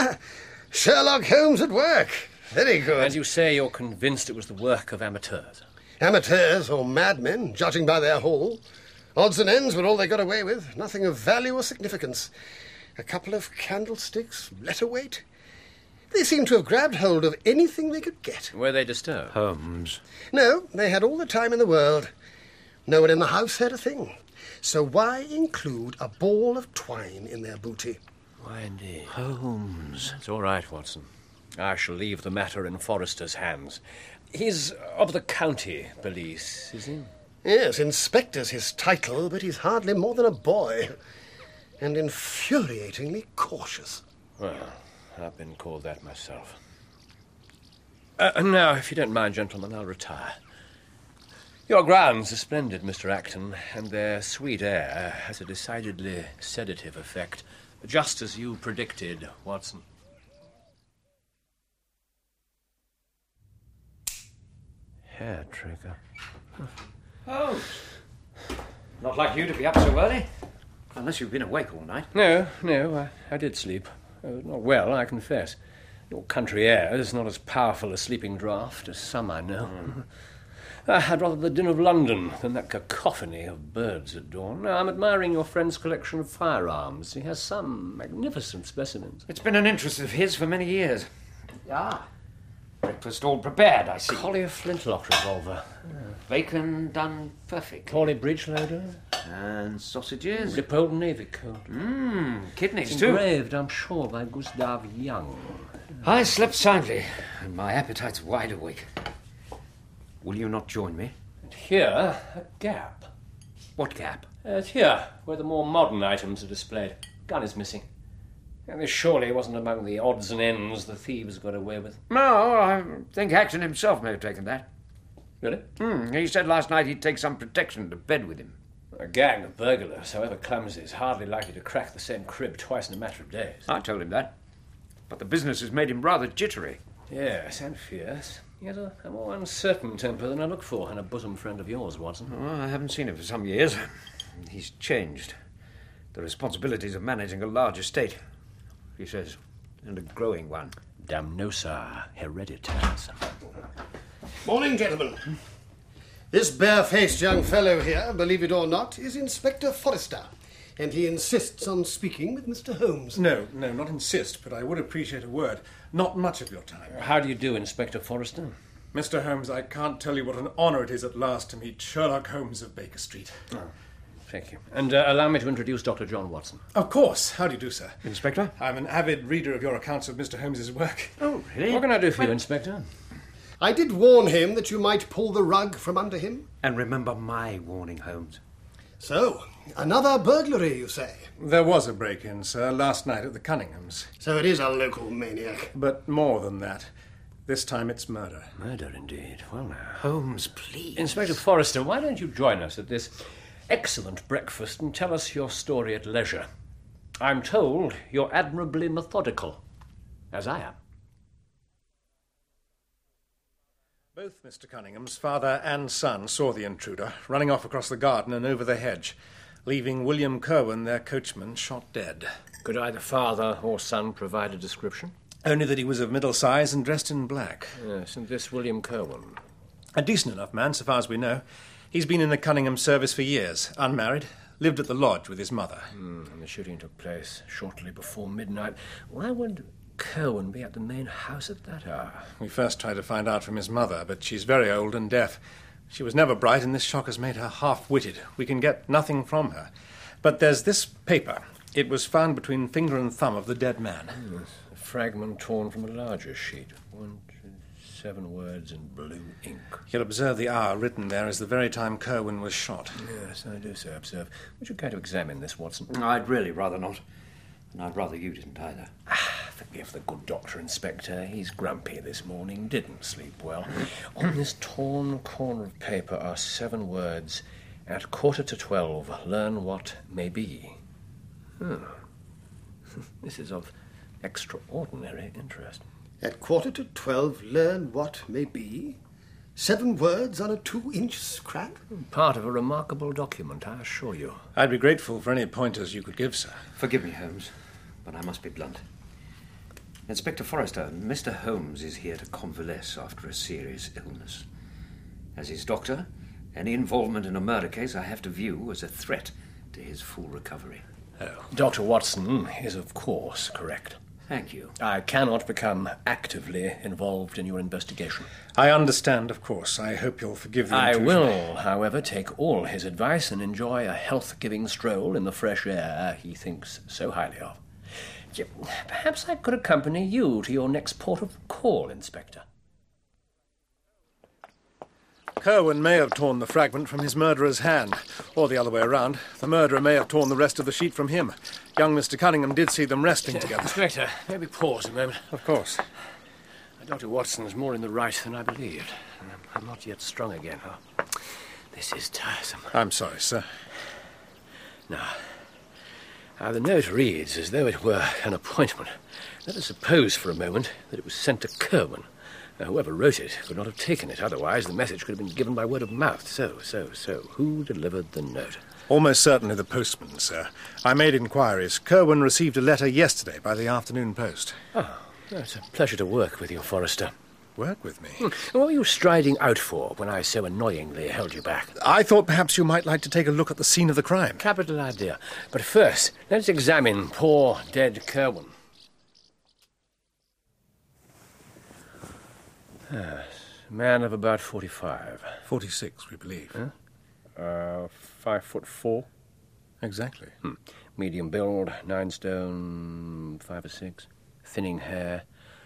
Speaker 8: Sherlock Holmes at work. Very good.
Speaker 1: And you say you're convinced it was the work of amateurs?
Speaker 8: Amateurs or madmen, judging by their haul. Odds and ends were all they got away with. Nothing of value or significance. A couple of candlesticks, letter weight. They seemed to have grabbed hold of anything they could get.
Speaker 1: Were they disturbed?
Speaker 2: Holmes.
Speaker 8: No, they had all the time in the world. No one in the house heard a thing. So why include a ball of twine in their booty?
Speaker 1: Why, indeed.
Speaker 2: Holmes.
Speaker 1: It's all right, Watson. I shall leave the matter in Forrester's hands. He's of the county police, is he?
Speaker 8: Yes, inspector's his title, but he's hardly more than a boy. And infuriatingly cautious.
Speaker 1: Well, I've been called that myself. Now, if you don't mind, gentlemen, I'll retire. Your grounds are splendid, Mr. Acton, and their sweet air has a decidedly sedative effect, just as you predicted, Watson. Hair trigger.
Speaker 2: Holmes. Not like you to be up so early. Unless you've been awake all night.
Speaker 1: No, I did sleep. Not well, I confess. Your country air is not as powerful a sleeping draught as some I know. I had rather the din of London than that cacophony of birds at dawn. Now, I'm admiring your friend's collection of firearms. He has some magnificent specimens.
Speaker 2: It's been an interest of his for many years. Breakfast all prepared, I see.
Speaker 1: Collier flintlock revolver.
Speaker 2: Bacon done perfect.
Speaker 1: Corley breechloader.
Speaker 2: And sausages.
Speaker 1: Ripoll navy coat.
Speaker 2: Kidneys,
Speaker 1: It's
Speaker 2: too.
Speaker 1: engraved, I'm sure, by Gustav Young.
Speaker 2: I slept soundly, and my appetite's wide awake. Will you not join me?
Speaker 1: And here, a gap.
Speaker 2: What gap?
Speaker 1: Here, where the more modern items are displayed. Gun is missing. And this surely wasn't among the odds and ends the thieves got away with.
Speaker 2: No, I think Acton himself may have taken that.
Speaker 1: Really?
Speaker 2: He said last night he'd take some protection to bed with him.
Speaker 1: A gang of burglars, however clumsy, is hardly likely to crack the same crib twice in a matter of days.
Speaker 2: I told him that. But the business has made him rather jittery.
Speaker 1: Yes, and fierce. He has a more uncertain temper than I look for in a bosom friend of yours, Watson.
Speaker 2: Oh, I haven't seen him for some years. He's changed. The responsibilities of managing a large estate, he says, and a growing one.
Speaker 1: Damnosa hereditatis.
Speaker 8: Morning, gentlemen. This bare-faced young fellow here, believe it or not, is Inspector Forrester, and he insists on speaking with Mr. Holmes.
Speaker 3: No, not insist, but I would appreciate a word. Not much of your time.
Speaker 1: How do you do, Inspector Forrester?
Speaker 3: Mr. Holmes, I can't tell you what an honour it is at last to meet Sherlock Holmes of Baker Street.
Speaker 1: Oh, thank you. And allow me to introduce Dr. John Watson.
Speaker 3: Of course. How do you do, sir?
Speaker 2: Inspector?
Speaker 3: I'm an avid reader of your accounts of Mr. Holmes's work.
Speaker 2: Oh, really?
Speaker 1: What can I do for you, Inspector?
Speaker 8: I did warn him that you might pull the rug from under him.
Speaker 2: And remember my warning, Holmes.
Speaker 8: So, another burglary, you say?
Speaker 3: There was a break-in, sir, last night at the Cunninghams.
Speaker 8: So it is a local maniac.
Speaker 3: But more than that. This time it's murder.
Speaker 1: Murder, indeed. Well, now.
Speaker 2: Holmes, please.
Speaker 1: Inspector Forrester, why don't you join us at this excellent breakfast and tell us your story at leisure? I'm told you're admirably methodical, as I am.
Speaker 3: Both Mr. Cunningham's father and son saw the intruder running off across the garden and over the hedge, leaving William Kerwin, their coachman, shot dead.
Speaker 1: Could either father or son provide a description?
Speaker 3: Only that he was of middle size and dressed in black.
Speaker 1: Yes, and this William Kerwin.
Speaker 3: A decent enough man, so far as we know. He's been in the Cunningham service for years, unmarried, lived at the lodge with his mother.
Speaker 1: And the shooting took place shortly before midnight. Why would Kerwin be at the main house at that hour?
Speaker 3: We first tried to find out from his mother, but she's very old and deaf. She was never bright, and this shock has made her half-witted. We can get nothing from her. But there's this paper. It was found between finger and thumb of the dead man.
Speaker 1: Yes, a fragment torn from a larger sheet. 1, 2, 7 words in blue ink.
Speaker 3: You'll observe the hour written there is the very time Kerwin was shot.
Speaker 1: Yes, I do so observe. Would you care to examine this, Watson?
Speaker 2: I'd really rather not. And I'd rather you didn't either.
Speaker 1: Forgive the good doctor, Inspector. He's grumpy this morning, didn't sleep well. On this torn corner of paper are 7 words. At 11:45, learn what may be. This is of extraordinary interest.
Speaker 8: At 11:45, learn what may be. 7 words on a 2-inch scrap?
Speaker 1: Part of a remarkable document, I assure you.
Speaker 3: I'd be grateful for any pointers you could give, sir.
Speaker 2: Forgive me, Holmes, but I must be blunt. Inspector Forrester, Mr. Holmes is here to convalesce after a serious illness. As his doctor, any involvement in a murder case I have to view as a threat to his full recovery.
Speaker 1: Oh. Dr. Watson is, of course, correct.
Speaker 2: Thank you.
Speaker 1: I cannot become actively involved in your investigation.
Speaker 3: I understand, of course. I hope you'll forgive the
Speaker 1: I
Speaker 3: intrusion.
Speaker 1: will, however, take all his advice and enjoy a health-giving stroll in the fresh air he thinks so highly of. Perhaps I could accompany you to your next port of call, Inspector.
Speaker 3: Kerwin may have torn the fragment from his murderer's hand, or the other way around. The murderer may have torn the rest of the sheet from him. Young Mr. Cunningham did see them resting together.
Speaker 1: Inspector, maybe pause a moment.
Speaker 3: Of course.
Speaker 1: Dr. Watson is more in the right than I believed. I'm not yet strong again. Oh, this is tiresome.
Speaker 3: I'm sorry, sir.
Speaker 1: Now, the note reads as though it were an appointment. Let us suppose for a moment that it was sent to Kerwin. Whoever wrote it could not have taken it. Otherwise, the message could have been given by word of mouth. So. Who delivered the note?
Speaker 3: Almost certainly the postman, sir. I made inquiries. Kerwin received a letter yesterday by the afternoon post.
Speaker 1: Oh, it's a pleasure to work with you, Forrester.
Speaker 3: Work with me?
Speaker 1: What were you striding out for when I so annoyingly held you back?
Speaker 3: I thought perhaps you might like to take a look at the scene of the crime.
Speaker 1: Capital idea. But first, let's examine poor dead Kerwin. Yes, a man of about 45.
Speaker 3: 46, we believe.
Speaker 1: 5'4".
Speaker 3: Exactly.
Speaker 1: Medium build, 9 stone, 5 or 6. Thinning hair.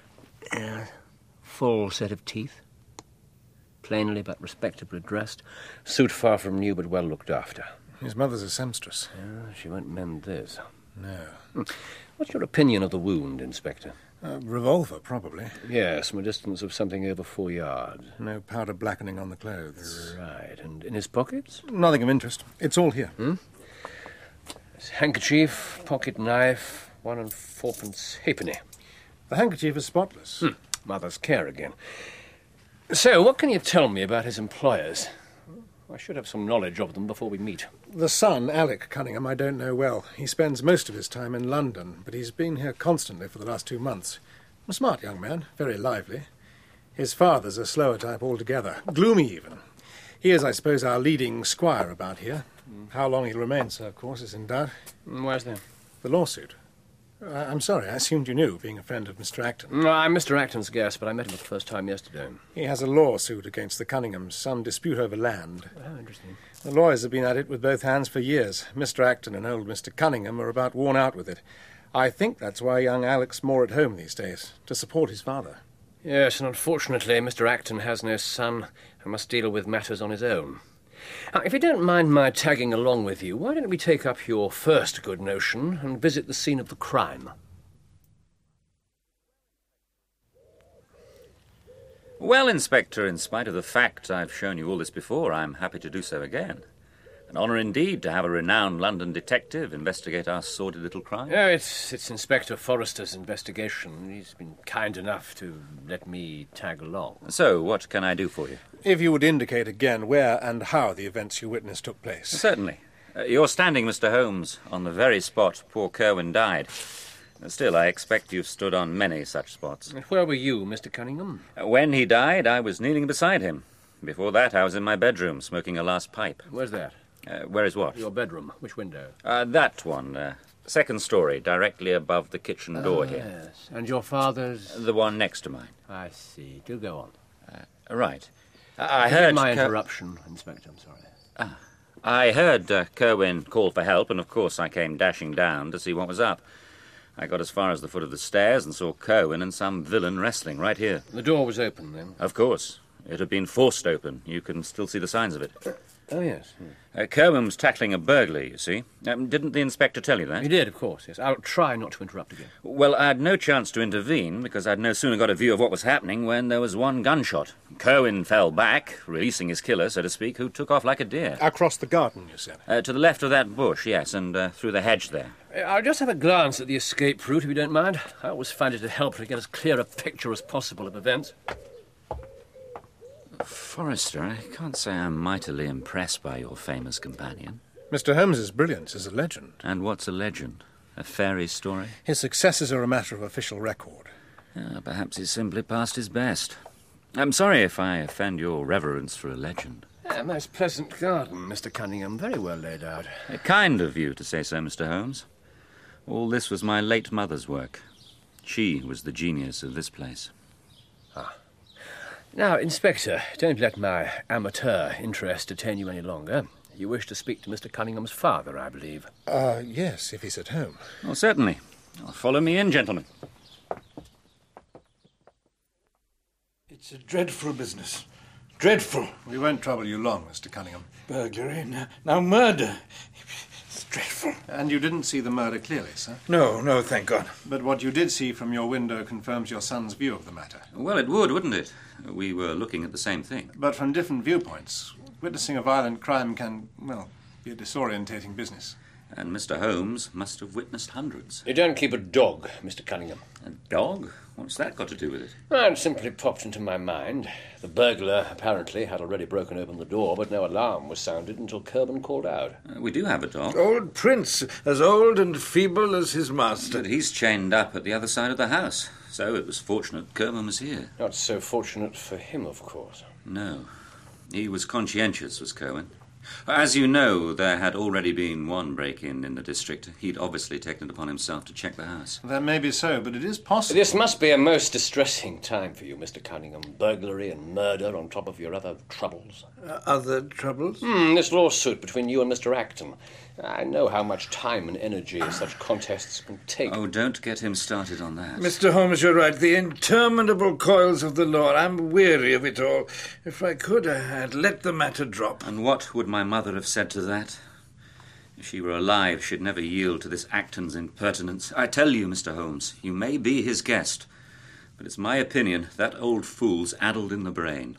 Speaker 1: Full set of teeth. Plainly but respectably dressed. Suit far from new but well looked after.
Speaker 3: His mother's a seamstress.
Speaker 1: She won't mend this.
Speaker 3: No.
Speaker 1: What's your opinion of the wound, Inspector?
Speaker 3: A revolver, probably.
Speaker 1: Yes, from a distance of something over 4 yards.
Speaker 3: No powder blackening on the clothes.
Speaker 1: Right, and in his pockets?
Speaker 3: Nothing of interest. It's all here.
Speaker 1: His handkerchief, pocket knife, 1 4 halfpenny.
Speaker 3: The handkerchief is spotless.
Speaker 1: Mother's care again. So, what can you tell me about his employers? I should have some knowledge of them before we meet.
Speaker 3: The son, Alec Cunningham, I don't know well. He spends most of his time in London, but he's been here constantly for the last 2 months. A smart young man, very lively. His father's a slower type altogether, gloomy even. He is, I suppose, our leading squire about here. How long he'll remain, sir, of course, is in doubt.
Speaker 1: Where's that?
Speaker 3: The lawsuit. I'm sorry, I assumed you knew, being a friend of Mr. Acton.
Speaker 1: I'm Mr. Acton's guest, but I met him for the first time yesterday.
Speaker 3: He has a lawsuit against the Cunninghams, some dispute over land.
Speaker 1: Oh, interesting.
Speaker 3: The lawyers have been at it with both hands for years. Mr. Acton and old Mr. Cunningham are about worn out with it. I think that's why young Alec's more at home these days, to support his father.
Speaker 1: Yes, and unfortunately, Mr. Acton has no son and must deal with matters on his own. If you don't mind my tagging along with you, why don't we take up your first good notion and visit the scene of the crime?
Speaker 9: Well, Inspector, in spite of the fact I've shown you all this before, I'm happy to do so again. An honour indeed to have a renowned London detective investigate our sordid little crime.
Speaker 1: Yeah, it's Inspector Forrester's investigation. He's been kind enough to let me tag along.
Speaker 9: So, what can I do for you?
Speaker 10: If you would indicate again where and how the events you witnessed took place.
Speaker 9: Certainly. You're standing, Mr. Holmes, on the very spot poor Kerwin died. Still, I expect you've stood on many such spots.
Speaker 1: Where were you, Mr. Cunningham?
Speaker 9: When he died, I was kneeling beside him. Before that, I was in my bedroom, smoking a last pipe.
Speaker 1: Where's that?
Speaker 9: Where is what?
Speaker 1: Your bedroom. Which window?
Speaker 9: That one. Second story, directly above the kitchen door here.
Speaker 1: Yes. And your father's?
Speaker 9: The one next to mine.
Speaker 1: I see. Do go on.
Speaker 9: Right. I heard...
Speaker 1: my interruption, Inspector, I'm sorry.
Speaker 9: I heard Kerwin call for help, and of course I came dashing down to see what was up. I got as far as the foot of the stairs and saw Kerwin and some villain wrestling right here.
Speaker 1: The door was open, then?
Speaker 9: Of course. It had been forced open. You can still see the signs of it.
Speaker 1: Oh, yes.
Speaker 9: Kerwin was tackling a burglar, you see. Didn't the inspector tell you that?
Speaker 1: He did, of course, yes. I'll try not to interrupt again.
Speaker 9: Well, I had no chance to intervene because I'd no sooner got a view of what was happening when there was one gunshot. Kerwin fell back, releasing his killer, so to speak, who took off like a deer.
Speaker 10: Across the garden, you said?
Speaker 9: To the left of that bush, yes, and through the hedge there.
Speaker 1: I'll just have a glance at the escape route, if you don't mind. I always find it a help to get as clear a picture as possible of events.
Speaker 9: Forrester, I can't say I'm mightily impressed by your famous companion.
Speaker 10: Mr. Holmes's brilliance is a legend.
Speaker 9: And what's a legend? A fairy story?
Speaker 10: His successes are a matter of official record.
Speaker 9: Perhaps he's simply past his best. I'm sorry if I offend your reverence for a legend.
Speaker 1: A most pleasant garden, Mr. Cunningham. Very well laid out.
Speaker 9: Kind of you to say so, Mr. Holmes. All this was my late mother's work. She was the genius of this place.
Speaker 1: Now, Inspector, don't let my amateur interest detain you any longer. You wish to speak to Mr. Cunningham's father, I believe.
Speaker 10: Yes, if he's at home.
Speaker 9: Oh, certainly. Follow me in, gentlemen.
Speaker 11: It's a dreadful business. Dreadful.
Speaker 10: We won't trouble you long, Mr. Cunningham.
Speaker 11: Burglary, now murder. It's dreadful.
Speaker 10: And you didn't see the murder clearly, sir?
Speaker 11: No, thank God.
Speaker 10: But what you did see from your window confirms your son's view of the matter.
Speaker 9: Well, it would, wouldn't it? We were looking at the same thing.
Speaker 10: But from different viewpoints. Witnessing a violent crime can, be a disorientating business.
Speaker 9: And Mr. Holmes must have witnessed hundreds.
Speaker 1: You don't keep a dog, Mr. Cunningham.
Speaker 9: A dog? What's that got to do with it?
Speaker 1: Well, it simply popped into my mind. The burglar, apparently, had already broken open the door, but no alarm was sounded until Kerwin called out.
Speaker 9: We do have a dog.
Speaker 11: Old Prince, as old and feeble as his master.
Speaker 9: But he's chained up at the other side of the house. So it was fortunate Kerwin was here.
Speaker 1: Not so fortunate for him, of course.
Speaker 9: No. He was conscientious, was Kerwin. As you know, there had already been one break-in in the district. He'd obviously taken it upon himself to check the house.
Speaker 10: That may be so, but it is possible.
Speaker 1: This must be a most distressing time for you, Mr. Cunningham. Burglary and murder on top of your other troubles.
Speaker 11: Other troubles?
Speaker 1: This lawsuit between you and Mr. Acton. I know how much time and energy such contests can take.
Speaker 9: Oh, don't get him started on that.
Speaker 11: Mr. Holmes, you're right. The interminable coils of the law. I'm weary of it all. If I could, I'd let the matter drop.
Speaker 9: And what would my mother have said to that? If she were alive, she'd never yield to this Acton's impertinence. I tell you, Mr. Holmes, you may be his guest, but it's my opinion that old fool's addled in the brain.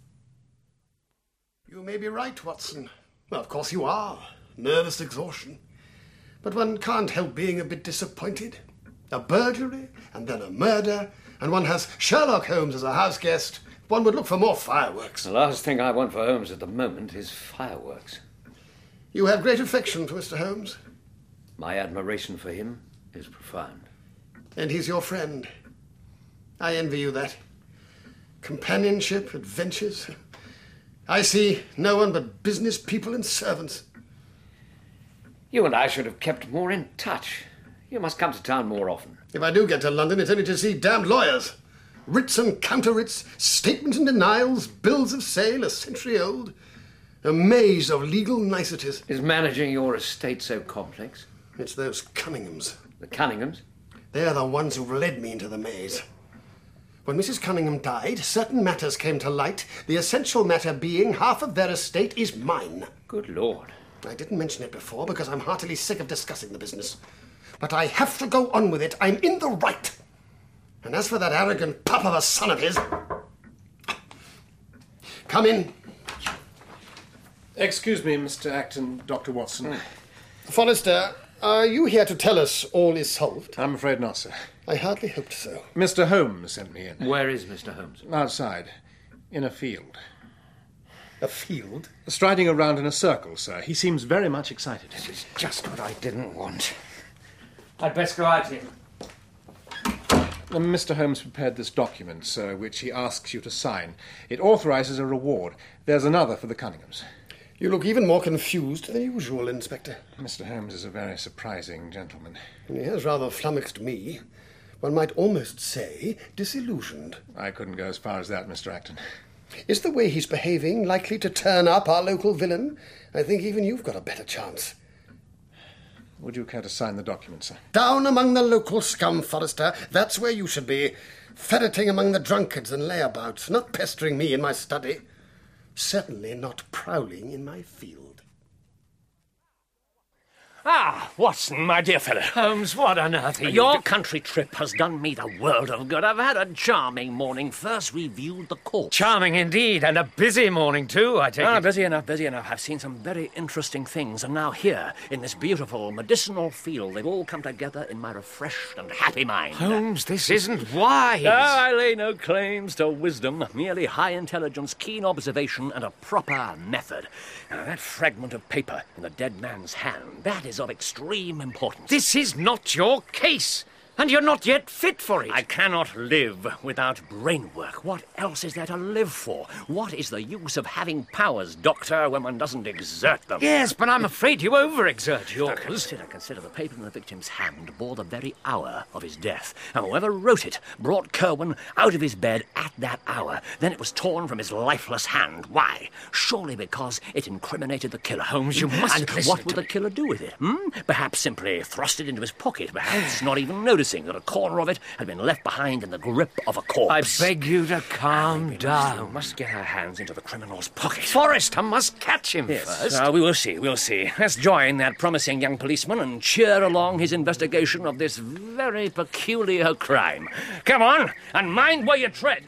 Speaker 8: You may be right, Watson. Well, of course you are. Nervous exhaustion. But one can't help being a bit disappointed. A burglary, and then a murder, and one has Sherlock Holmes as a house guest. One would look for more fireworks.
Speaker 2: The last thing I want for Holmes at the moment is fireworks.
Speaker 8: You have great affection for Mr. Holmes.
Speaker 2: My admiration for him is profound.
Speaker 8: And he's your friend. I envy you that. Companionship, adventures. I see no one but business people and servants.
Speaker 2: You and I should have kept more in touch. You must come to town more often.
Speaker 8: If I do get to London, it's only to see damned lawyers. Writs and counter-writs, statements and denials, bills of sale a century old. A maze of legal niceties.
Speaker 2: Is managing your estate so complex?
Speaker 8: It's those Cunninghams.
Speaker 2: The Cunninghams?
Speaker 8: They're the ones who've led me into the maze. When Mrs. Cunningham died, certain matters came to light, the essential matter being half of their estate is mine.
Speaker 1: Good Lord.
Speaker 8: I didn't mention it before because I'm heartily sick of discussing the business. But I have to go on with it. I'm in the right. And as for that arrogant pup of a son of his... Come in.
Speaker 10: Excuse me, Mr. Acton, Dr. Watson.
Speaker 8: Forrester, are you here to tell us all is solved?
Speaker 10: I'm afraid not, sir.
Speaker 8: I hardly hoped so.
Speaker 10: Mr. Holmes sent me in.
Speaker 2: Where is Mr. Holmes?
Speaker 10: Outside, in a field.
Speaker 8: A field?
Speaker 10: Striding around in a circle, sir. He seems very much excited.
Speaker 2: This is just what I didn't want. I'd best go out here.
Speaker 10: Mr. Holmes prepared this document, sir, which he asks you to sign. It authorises a reward. There's another for the Cunninghams.
Speaker 8: You look even more confused than usual, Inspector.
Speaker 10: Mr. Holmes is a very surprising gentleman.
Speaker 8: He has rather flummoxed me. One might almost say disillusioned.
Speaker 10: I couldn't go as far as that, Mr. Acton.
Speaker 8: Is the way he's behaving likely to turn up our local villain? I think even you've got a better chance.
Speaker 10: Would you care to sign the document, sir?
Speaker 8: Down among the local scum, Forrester. That's where you should be. Ferreting among the drunkards and layabouts, not pestering me in my study. Certainly not prowling in my field.
Speaker 1: Ah, Watson, my dear fellow.
Speaker 2: Holmes, what on earth are you
Speaker 1: Your country trip has done me the world of good. I've had a charming morning. First reviewed the corpse.
Speaker 2: Charming indeed, and a busy morning too, I take it.
Speaker 1: Busy enough, busy enough. I've seen some very interesting things, and now here, in this beautiful medicinal field, they've all come together in my refreshed and happy mind.
Speaker 2: Holmes, this isn't wise.
Speaker 1: No, I lay no claims to wisdom, merely high intelligence, keen observation, and a proper method. Now, that fragment of paper in the dead man's hand, that is of extreme importance.
Speaker 2: This is not your case, and you're not yet fit for it.
Speaker 1: I cannot live without brain work. What else is there to live for? What is the use of having powers, Doctor, when one doesn't exert them?
Speaker 2: Yes, but I'm afraid you overexert yours.
Speaker 1: Consider the paper in the victim's hand bore the very hour of his death. And whoever wrote it brought Kerwin out of his bed at that hour. Then it was torn from his lifeless hand. Why? Surely because it incriminated the killer.
Speaker 2: Holmes, you must
Speaker 1: And
Speaker 2: listen
Speaker 1: what would the killer do with it? Perhaps simply thrust it into his pocket. Perhaps not even noticing that a corner of it had been left behind in the grip of a corpse.
Speaker 2: I beg you to calm down.
Speaker 1: We must get our hands into the criminal's pocket.
Speaker 2: Forrester must catch him first.
Speaker 1: We will see, we'll see. Let's join that promising young policeman and cheer along his investigation of this very peculiar crime. Come on, and mind where you tread.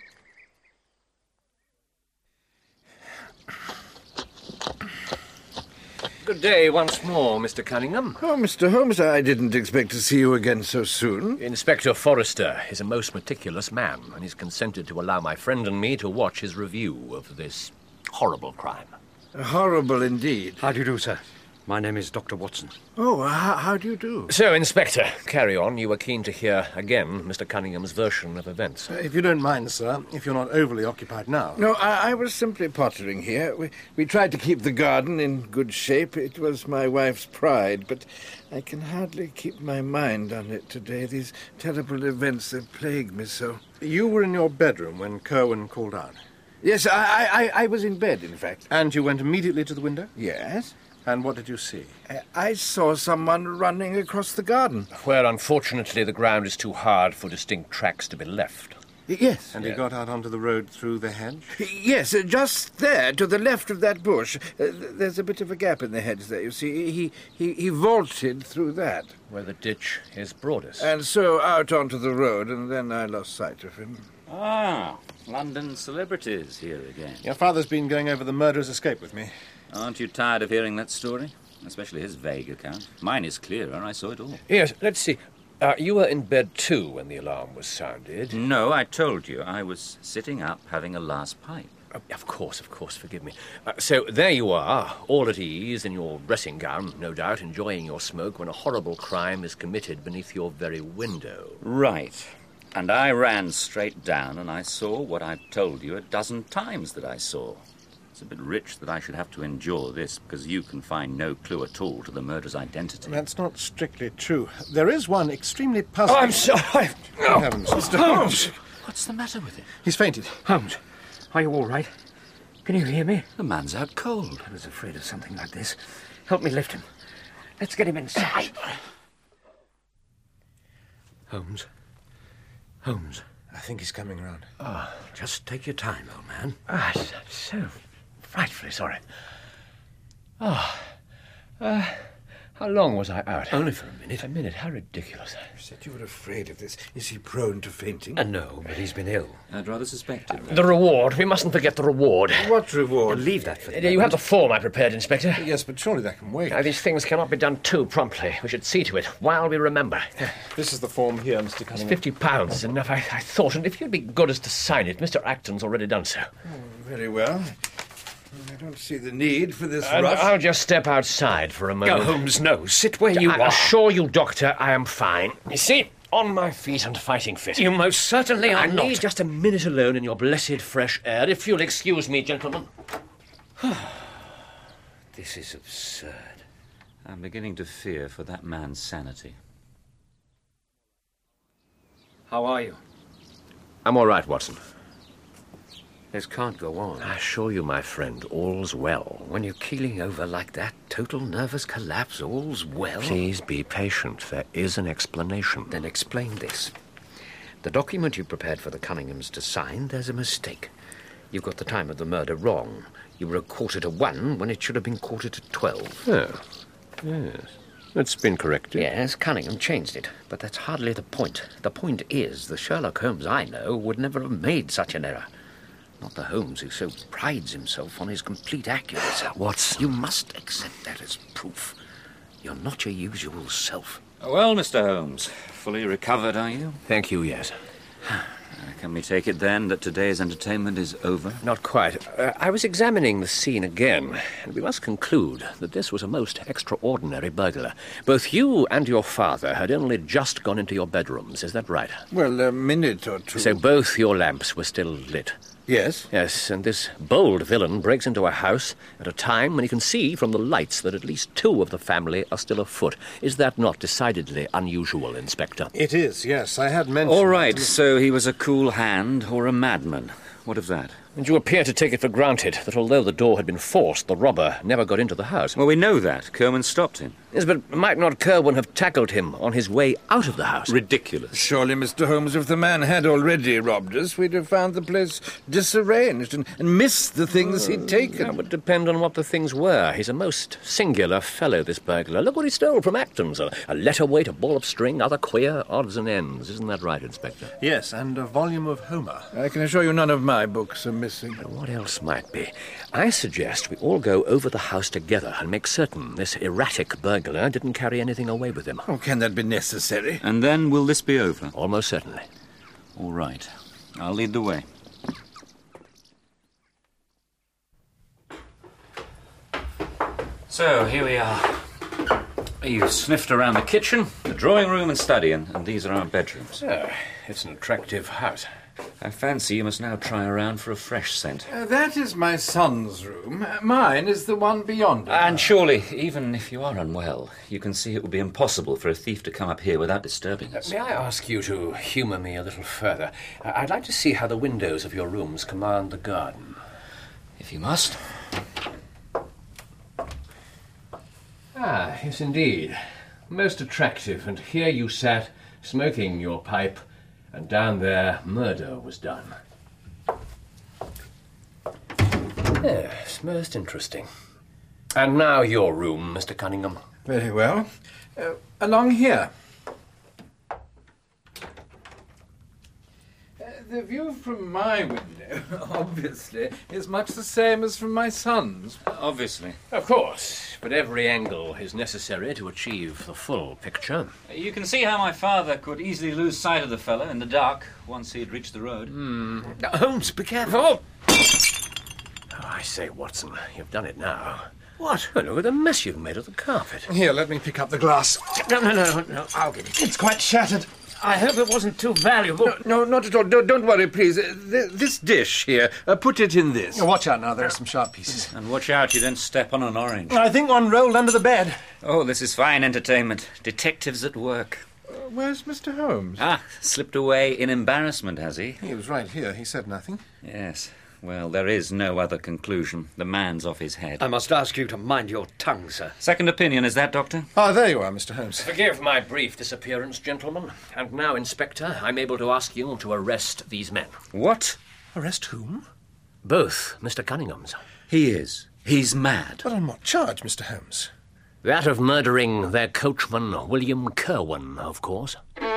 Speaker 1: Good day once more, Mr. Cunningham.
Speaker 11: Oh, Mr. Holmes, I didn't expect to see you again so soon.
Speaker 1: Inspector Forrester is a most meticulous man, and he's consented to allow my friend and me to watch his review of this horrible crime.
Speaker 11: Horrible indeed.
Speaker 2: How do you do, sir? My name is Dr. Watson.
Speaker 11: Oh, how do you do?
Speaker 1: So, Inspector, carry on. You were keen to hear, again, Mr. Cunningham's version of events.
Speaker 10: If you don't mind, sir, if you're not overly occupied now.
Speaker 11: No, I was simply pottering here. We tried to keep the garden in good shape. It was my wife's pride, but I can hardly keep my mind on it today. These terrible events that plague me so.
Speaker 10: You were in your bedroom when Kerwin called out?
Speaker 11: Yes, I was in bed, in fact.
Speaker 10: And you went immediately to the window?
Speaker 11: Yes.
Speaker 10: And what did you see?
Speaker 11: I saw someone running across the garden.
Speaker 1: Where, unfortunately, the ground is too hard for distinct tracks to be left.
Speaker 11: Yes.
Speaker 10: And he got out onto the road through the hedge?
Speaker 11: Yes, just there, to the left of that bush. There's a bit of a gap in the hedge there, you see. He vaulted through that.
Speaker 1: Where the ditch is broadest.
Speaker 11: And so out onto the road, and then I lost sight of him.
Speaker 9: Ah, London celebrities here again.
Speaker 10: Your father's been going over the murderer's escape with me.
Speaker 9: Aren't you tired of hearing that story? Especially his vague account. Mine is clearer. I saw it all.
Speaker 1: Yes, let's see. You were in bed too when the alarm was sounded.
Speaker 9: No, I told you. I was sitting up having a last pipe.
Speaker 1: Of course, forgive me. So there you are, all at ease in your dressing gown, no doubt, enjoying your smoke when a horrible crime is committed beneath your very window.
Speaker 9: Right. And I ran straight down and I saw what I've told you a dozen times that I saw. It's a bit rich that I should have to endure this because you can find no clue at all to the murderer's identity.
Speaker 10: That's not strictly true. There is one extremely puzzling...
Speaker 1: Oh, I'm sorry.
Speaker 10: Oh, heavens, Mr. Holmes.
Speaker 1: What's the matter with him?
Speaker 10: He's fainted.
Speaker 2: Holmes, are you all right? Can you hear me?
Speaker 9: The man's out cold.
Speaker 2: I was afraid of something like this. Help me lift him. Let's get him inside. Holmes.
Speaker 10: I think he's coming round.
Speaker 2: Oh, just take your time, old man.
Speaker 1: I'm so frightfully sorry. How long was I out?
Speaker 2: Only for a minute.
Speaker 1: A minute? How ridiculous.
Speaker 11: You said you were afraid of this. Is he prone to fainting?
Speaker 2: No, but he's been ill.
Speaker 9: I'd rather suspect it.
Speaker 1: The reward. We mustn't forget the reward.
Speaker 11: What reward?
Speaker 2: Leave that for the
Speaker 1: You have the form I prepared, Inspector.
Speaker 10: Yes, but surely that can wait.
Speaker 1: Now, these things cannot be done too promptly. We should see to it while we remember.
Speaker 10: This is the form here, Mr. Cunningham.
Speaker 1: £50 is enough, I thought, and if you'd be good as to sign it, Mr. Acton's already done so.
Speaker 11: Very well. I don't see the need for this
Speaker 1: And
Speaker 11: rush.
Speaker 1: I'll just step outside for a moment.
Speaker 2: Go, Holmes, no. Sit where you
Speaker 1: I
Speaker 2: are.
Speaker 1: assure you, Doctor, I am fine. You see, on my feet and fighting fit.
Speaker 2: You most certainly are
Speaker 1: I
Speaker 2: not.
Speaker 1: need just a minute alone in your blessed fresh air, if you'll excuse me, gentlemen.
Speaker 2: This is absurd.
Speaker 9: I'm beginning to fear for that man's sanity.
Speaker 2: How are you?
Speaker 1: I'm all right, Watson.
Speaker 2: This can't go on.
Speaker 1: I assure you, my friend, all's well.
Speaker 2: When you're keeling over like that, total nervous collapse, all's well.
Speaker 1: Please be patient. There is an explanation.
Speaker 2: Then explain this. The document you prepared for the Cunninghams to sign, there's a mistake. You've got the time of the murder wrong. You were 1:45 when it should have been 12:45.
Speaker 1: Oh, yes. It's been corrected.
Speaker 2: Yes, Cunningham changed it, but that's hardly the point. The point is, the Sherlock Holmes I know would never have made such an error. Not the Holmes who so prides himself on his complete accuracy. You must accept that as proof. You're not your usual self.
Speaker 9: Well, Mr. Holmes, fully recovered, are you?
Speaker 1: Thank you, yes.
Speaker 9: Can we take it, then, that today's entertainment is over?
Speaker 1: Not quite. I was examining the scene again, and we must conclude that this was a most extraordinary burglar. Both you and your father had only just gone into your bedrooms, is that right?
Speaker 11: Well, a minute or two.
Speaker 1: So both your lamps were still lit?
Speaker 11: Yes.
Speaker 1: Yes, and this bold villain breaks into a house at a time when he can see from the lights that at least two of the family are still afoot. Is that not decidedly unusual, Inspector?
Speaker 10: It is, yes. I had mentioned...
Speaker 9: All right, so he was a cool hand or a madman. What of that?
Speaker 1: And you appear to take it for granted that although the door had been forced, the robber never got into the house.
Speaker 9: Well, we know that. Kerwin stopped him.
Speaker 1: Yes, but might not Kerwin have tackled him on his way out of the house?
Speaker 9: Ridiculous.
Speaker 11: Surely, Mr. Holmes, if the man had already robbed us, we'd have found the place disarranged and missed the things he'd taken.
Speaker 1: That would depend on what the things were. He's a most singular fellow, this burglar. Look what he stole from Acton's. A letter weight, a ball of string, other queer odds and ends. Isn't that right, Inspector?
Speaker 10: Yes, and a volume of Homer.
Speaker 11: I can assure you none of my books are missing.
Speaker 1: What else might be? I suggest we all go over the house together and make certain this erratic burglar didn't carry anything away with him.
Speaker 11: Oh, can that be necessary?
Speaker 9: And then will this be over?
Speaker 1: Almost certainly.
Speaker 9: All right. I'll lead the way. So, here we are. You've sniffed around the kitchen, the drawing room and study, and these are our bedrooms.
Speaker 1: Oh, it's an attractive house.
Speaker 9: I fancy you must now try around for a fresh scent.
Speaker 11: That is my son's room. Mine is the one beyond it.
Speaker 9: And surely, even if you are unwell, you can see it would be impossible for a thief to come up here without disturbing us.
Speaker 1: May I ask you to humour me a little further? I'd like to see how the windows of your rooms command the garden.
Speaker 9: If you must.
Speaker 1: Ah, yes, indeed. Most attractive. And here you sat, smoking your pipe, and down there murder was done. Yes, most interesting. And now your room, Mr. Cunningham.
Speaker 11: Very well. Along here. The view from my window, obviously, is much the same as from my son's.
Speaker 9: Obviously.
Speaker 1: Of course, but every angle is necessary to achieve the full picture.
Speaker 9: You can see how my father could easily lose sight of the fellow in the dark once he had reached the road.
Speaker 2: Holmes, be careful.
Speaker 1: Oh, I say, Watson, you've done it now. What? Oh, look at the mess you've made of the carpet.
Speaker 10: Here, let me pick up the glass.
Speaker 2: No, I'll get it.
Speaker 10: It's quite shattered.
Speaker 2: I hope it wasn't too valuable.
Speaker 11: No, not at all. Don't worry, please. This dish here, put it in this.
Speaker 10: Watch out now, there are some sharp pieces.
Speaker 9: And watch out, you don't step on an orange.
Speaker 10: I think one rolled under the bed.
Speaker 9: Oh, this is fine entertainment. Detectives at work.
Speaker 10: Where's Mr. Holmes?
Speaker 9: Ah, slipped away in embarrassment, has he?
Speaker 10: He was right here. He said nothing.
Speaker 9: Yes. Well, there is no other conclusion. The man's off his head.
Speaker 2: I must ask you to mind your tongue, sir.
Speaker 9: Second opinion, is that, Doctor?
Speaker 10: Ah, there you are, Mr. Holmes.
Speaker 1: Forgive my brief disappearance, gentlemen. And now, Inspector, I'm able to ask you to arrest these men.
Speaker 9: What?
Speaker 10: Arrest whom?
Speaker 1: Both Mr. Cunningham's.
Speaker 9: He is. He's mad.
Speaker 10: But on what charge, Mr. Holmes?
Speaker 1: That of murdering their coachman, William Kerwin, of course.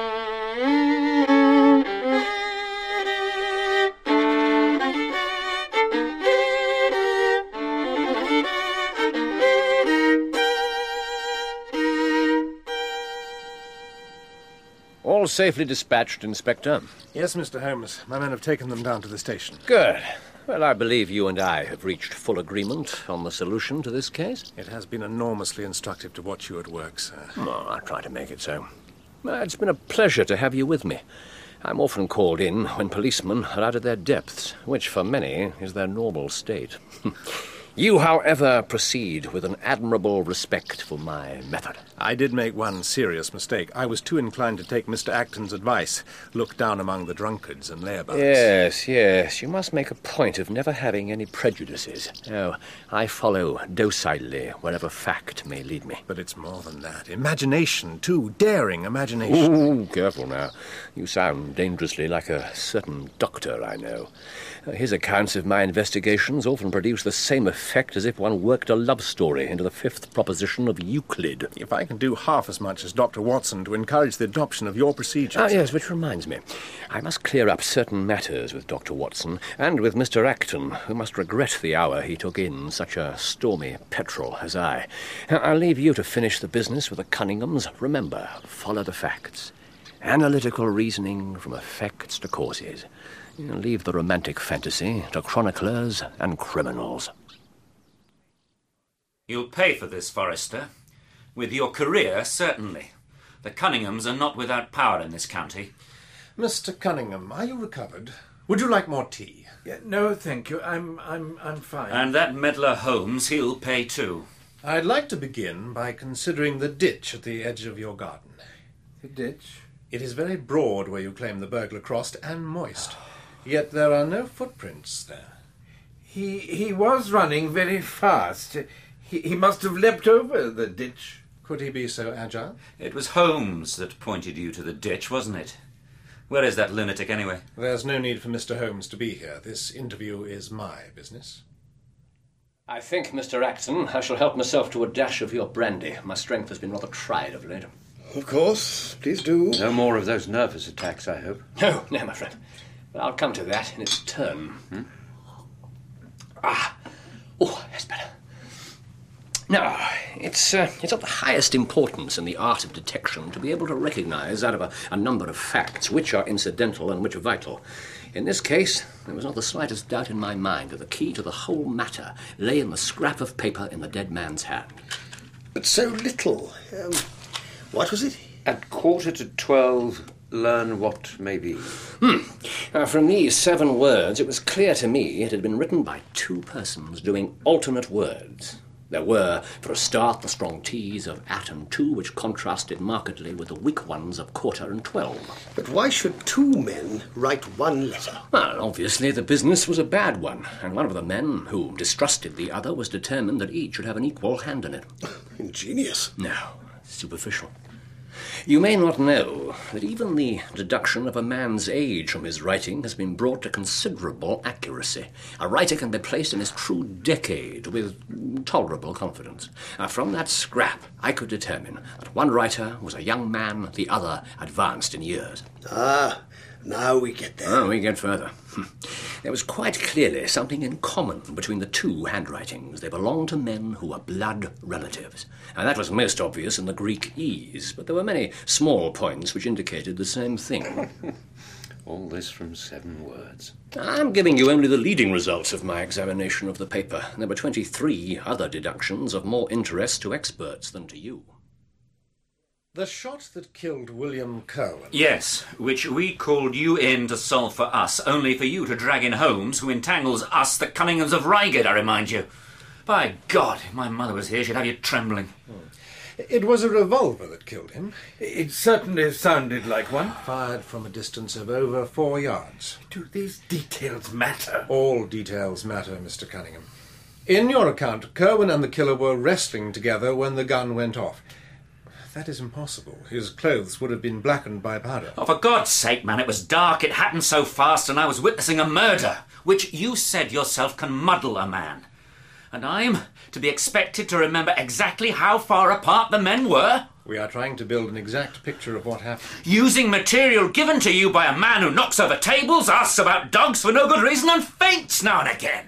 Speaker 1: All safely dispatched, Inspector.
Speaker 10: Yes, Mr. Holmes. My men have taken them down to the station.
Speaker 1: Good. Well, I believe you and I have reached full agreement on the solution to this case.
Speaker 10: It has been enormously instructive to watch you at work, sir.
Speaker 1: Oh, I'll try to make it so. It's been a pleasure to have you with me. I'm often called in when policemen are out of their depths, which for many is their normal state. You, however, proceed with an admirable respect for my method.
Speaker 10: I did make one serious mistake. I was too inclined to take Mr. Acton's advice, look down among the drunkards and layabouts.
Speaker 1: Yes, you must make a point of never having any prejudices. Oh, I follow docilely wherever fact may lead me.
Speaker 10: But it's more than that. Imagination, too. Daring imagination.
Speaker 1: Ooh, careful now. You sound dangerously like a certain doctor I know. His accounts of my investigations often produce the same effect as if one worked a love story into the fifth proposition of Euclid.
Speaker 10: If I can do half as much as Dr. Watson to encourage the adoption of your procedures...
Speaker 1: Ah, yes, which reminds me. I must clear up certain matters with Dr. Watson and with Mr. Acton, who must regret the hour he took in such a stormy petrel as I. I'll leave you to finish the business with the Cunninghams. Remember, follow the facts. Analytical reasoning from effects to causes. Leave the romantic fantasy to chroniclers and criminals.
Speaker 9: You'll pay for this, Forrester. With your career, certainly. The Cunninghams are not without power in this county.
Speaker 10: Mr. Cunningham, are you recovered? Would you like more tea?
Speaker 11: Yeah, no, thank you. I'm fine.
Speaker 9: And that meddler Holmes, he'll pay too.
Speaker 10: I'd like to begin by considering the ditch at the edge of your garden.
Speaker 11: The ditch?
Speaker 10: It is very broad where you claim the burglar crossed, and moist. Yet there are no footprints there.
Speaker 11: He was running very fast. He must have leapt over the ditch.
Speaker 10: Could he be so agile?
Speaker 9: It was Holmes that pointed you to the ditch, wasn't it? Where is that lunatic, anyway?
Speaker 10: There's no need for Mr. Holmes to be here. This interview is my business.
Speaker 1: I think, Mr. Acton, I shall help myself to a dash of your brandy. My strength has been rather tried of late.
Speaker 8: Of course. Please do.
Speaker 2: No more of those nervous attacks, I hope.
Speaker 1: No, my friend. But I'll come to that in its turn. That's better. Now, it's of the highest importance in the art of detection to be able to recognize out of a number of facts which are incidental and which are vital. In this case, there was not the slightest doubt in my mind that the key to the whole matter lay in the scrap of paper in the dead man's hand.
Speaker 8: But so little. What was it?
Speaker 2: At 11:45, learn what may be.
Speaker 1: From these 7 words, it was clear to me it had been written by 2 persons doing alternate words. There were, for a start, the strong T's of at and to, which contrasted markedly with the weak ones of quarter and 12.
Speaker 8: But why should 2 men write 1 letter?
Speaker 1: Well, obviously the business was a bad one, and one of the men, who distrusted the other, was determined that each should have an equal hand in it.
Speaker 8: Ingenious.
Speaker 1: No, superficial. You may not know that even the deduction of a man's age from his writing has been brought to considerable accuracy. A writer can be placed in his true decade with tolerable confidence. From that scrap, I could determine that one writer was a young man, the other advanced in years.
Speaker 8: Now we get there.
Speaker 1: Oh, we get further. There was quite clearly something in common between the 2 handwritings. They belonged to men who were blood relatives. And that was most obvious in the Greek E's, but there were many small points which indicated the same thing.
Speaker 2: All this from 7 words.
Speaker 1: I'm giving you only the leading results of my examination of the paper. There were 23 other deductions of more interest to experts than to you.
Speaker 10: The shot that killed William Kerwin.
Speaker 9: Yes, which we called you in to solve for us, only for you to drag in Holmes, who entangles us, the Cunninghams of Reigate, I remind you. By God, if my mother was here, she'd have you trembling.
Speaker 10: It was a revolver that killed him.
Speaker 11: It certainly sounded like one.
Speaker 10: Fired from a distance of over 4 yards.
Speaker 11: Do these details matter?
Speaker 10: All details matter, Mr. Cunningham. In your account, Kerwin and the killer were wrestling together when the gun went off. That is impossible. His clothes would have been blackened by powder.
Speaker 9: Oh, for God's sake, man, it was dark, it happened so fast, and I was witnessing a murder, which you said yourself can muddle a man. And I'm to be expected to remember exactly how far apart the men were?
Speaker 10: We are trying to build an exact picture of what happened.
Speaker 9: Using material given to you by a man who knocks over tables, asks about dogs for no good reason, and faints now and again.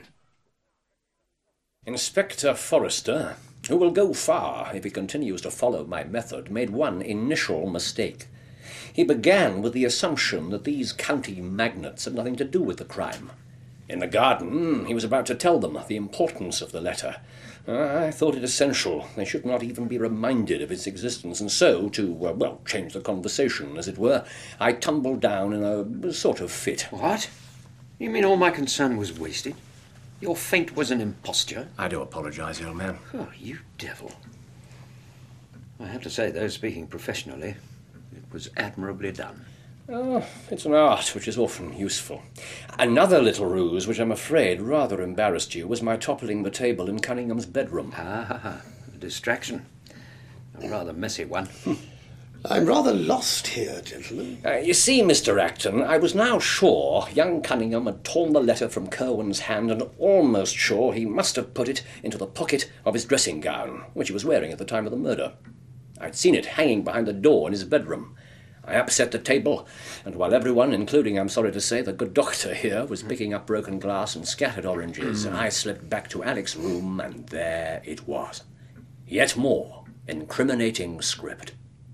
Speaker 1: Inspector Forrester, who will go far if he continues to follow my method, made one initial mistake. He began with the assumption that these county magnates had nothing to do with the crime. In the garden, he was about to tell them the importance of the letter. I thought it essential. They should not even be reminded of its existence, and so, to, change the conversation, as it were, I tumbled down in a sort of fit.
Speaker 2: What? You mean all my concern was wasted? Your feint was an imposture?
Speaker 1: I do apologise, old man.
Speaker 2: Oh, you devil. I have to say, though, speaking professionally, it was admirably done.
Speaker 1: Oh, it's an art which is often useful. Another little ruse, which I'm afraid rather embarrassed you, was my toppling the table in Cunningham's bedroom.
Speaker 2: A distraction. A rather messy one.
Speaker 8: I'm rather lost here, gentlemen.
Speaker 1: You see, Mr. Acton, I was now sure young Cunningham had torn the letter from Kerwin's hand, and almost sure he must have put it into the pocket of his dressing gown, which he was wearing at the time of the murder. I'd seen it hanging behind the door in his bedroom. I upset the table, and while everyone, including, I'm sorry to say, the good doctor here, was picking up broken glass and scattered oranges, I slipped back to Alec's room, and there it was. Yet more incriminating script.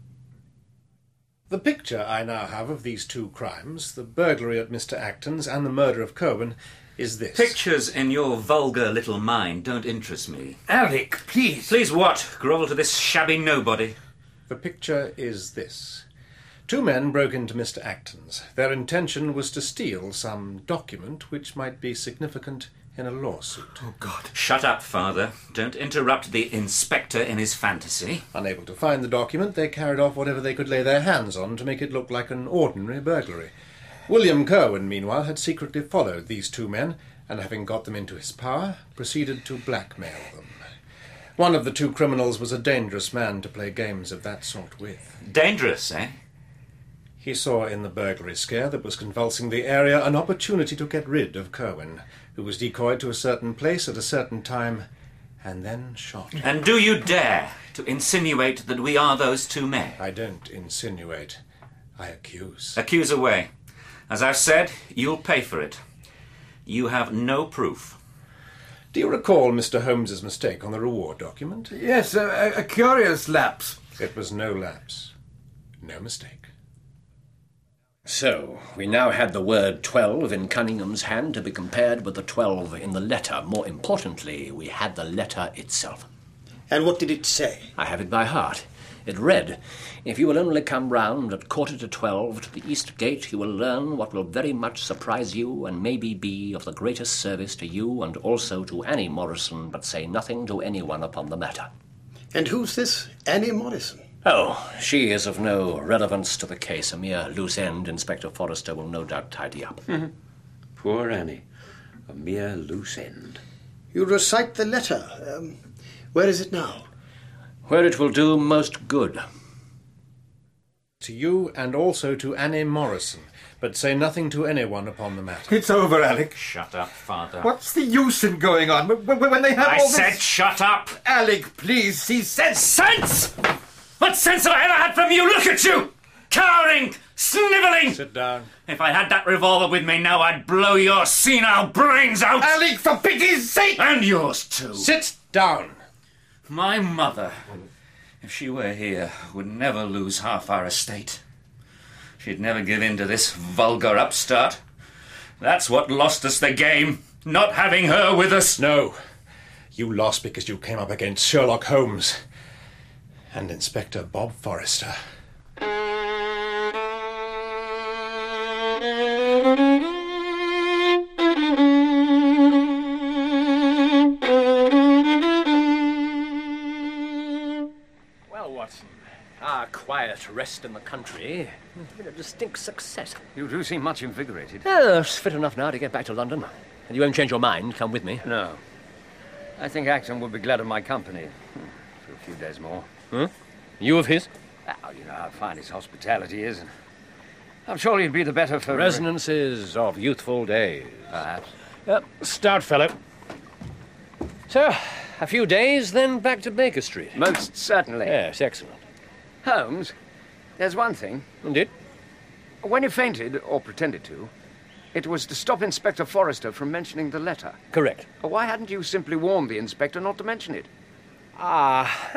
Speaker 10: The picture I now have of these two crimes, the burglary at Mr. Acton's and the murder of Kerwin, is this.
Speaker 9: Pictures in your vulgar little mind don't interest me.
Speaker 11: Alec, please.
Speaker 9: Please what? Grovel to this shabby nobody?
Speaker 10: The picture is this. Two men broke into Mr. Acton's. Their intention was to steal some document which might be significant in a lawsuit.
Speaker 11: Oh, God.
Speaker 9: Shut up, Father. Don't interrupt the inspector in his fantasy.
Speaker 10: Unable to find the document, they carried off whatever they could lay their hands on to make it look like an ordinary burglary. William Kerwin, meanwhile, had secretly followed these two men, and having got them into his power, proceeded to blackmail them. One of the two criminals was a dangerous man to play games of that sort with.
Speaker 9: Dangerous, eh?
Speaker 10: He saw in the burglary scare that was convulsing the area an opportunity to get rid of Kerwin, who was decoyed to a certain place at a certain time, and then shot.
Speaker 9: And do you dare to insinuate that we are those two men?
Speaker 10: I don't insinuate. I accuse.
Speaker 9: Accuse away. As I've said, you'll pay for it. You have no proof.
Speaker 10: Do you recall Mr. Holmes's mistake on the reward document?
Speaker 11: Yes, a curious lapse.
Speaker 10: It was no lapse. No mistake.
Speaker 1: So, we now had the word 12 in Cunningham's hand to be compared with the 12 in the letter. More importantly, we had the letter itself.
Speaker 8: And what did it say?
Speaker 1: I have it by heart. It read, "If you will only come round at 11:45 to the East Gate, you will learn what will very much surprise you and maybe be of the greatest service to you and also to Annie Morrison, but say nothing to anyone upon the matter."
Speaker 8: And who's this Annie Morrison?
Speaker 1: Oh, she is of no relevance to the case. A mere loose end Inspector Forrester will no doubt tidy up.
Speaker 2: Poor Annie. A mere loose end.
Speaker 8: You recite the letter. Where is it now?
Speaker 1: Where it will do most good.
Speaker 10: To you and also to Annie Morrison, but say nothing to anyone upon the matter.
Speaker 11: It's over, Alec.
Speaker 9: Shut up, Father.
Speaker 11: What's the use in going on when they have
Speaker 9: I
Speaker 11: all this...
Speaker 9: said shut up!
Speaker 11: Alec, please, he said...
Speaker 9: Sense! What sense have I ever had from you? Look at you! Cowering! Snivelling!
Speaker 10: Sit down.
Speaker 9: If I had that revolver with me now, I'd blow your senile brains out!
Speaker 11: Alec, for pity's sake!
Speaker 9: And yours too!
Speaker 10: Sit down!
Speaker 9: My mother, if she were here, would never lose half our estate. She'd never give in to this vulgar upstart. That's what lost us the game, not having her with us.
Speaker 10: No, you lost because you came up against Sherlock Holmes and Inspector Bob Forrester.
Speaker 1: Watson. Our quiet rest in the country has been a distinct success.
Speaker 2: You do seem much invigorated.
Speaker 1: Yes, fit enough now to get back to London. And you won't change your mind, come with me.
Speaker 2: No. I think Acton would be glad of my company for a few days more.
Speaker 1: Huh? You of his?
Speaker 2: Well, you know how fine his hospitality is. And I'm sure he'd be the better for...
Speaker 1: Resonances of youthful days.
Speaker 2: Perhaps.
Speaker 1: Stout fellow. So, a few days, then back to Baker Street.
Speaker 2: Most certainly.
Speaker 1: Yes, excellent.
Speaker 2: Holmes, there's one thing.
Speaker 1: Indeed?
Speaker 2: When you fainted, or pretended to, it was to stop Inspector Forrester from mentioning the letter.
Speaker 1: Correct.
Speaker 2: Why hadn't you simply warned the inspector not to mention it?
Speaker 1: Ah,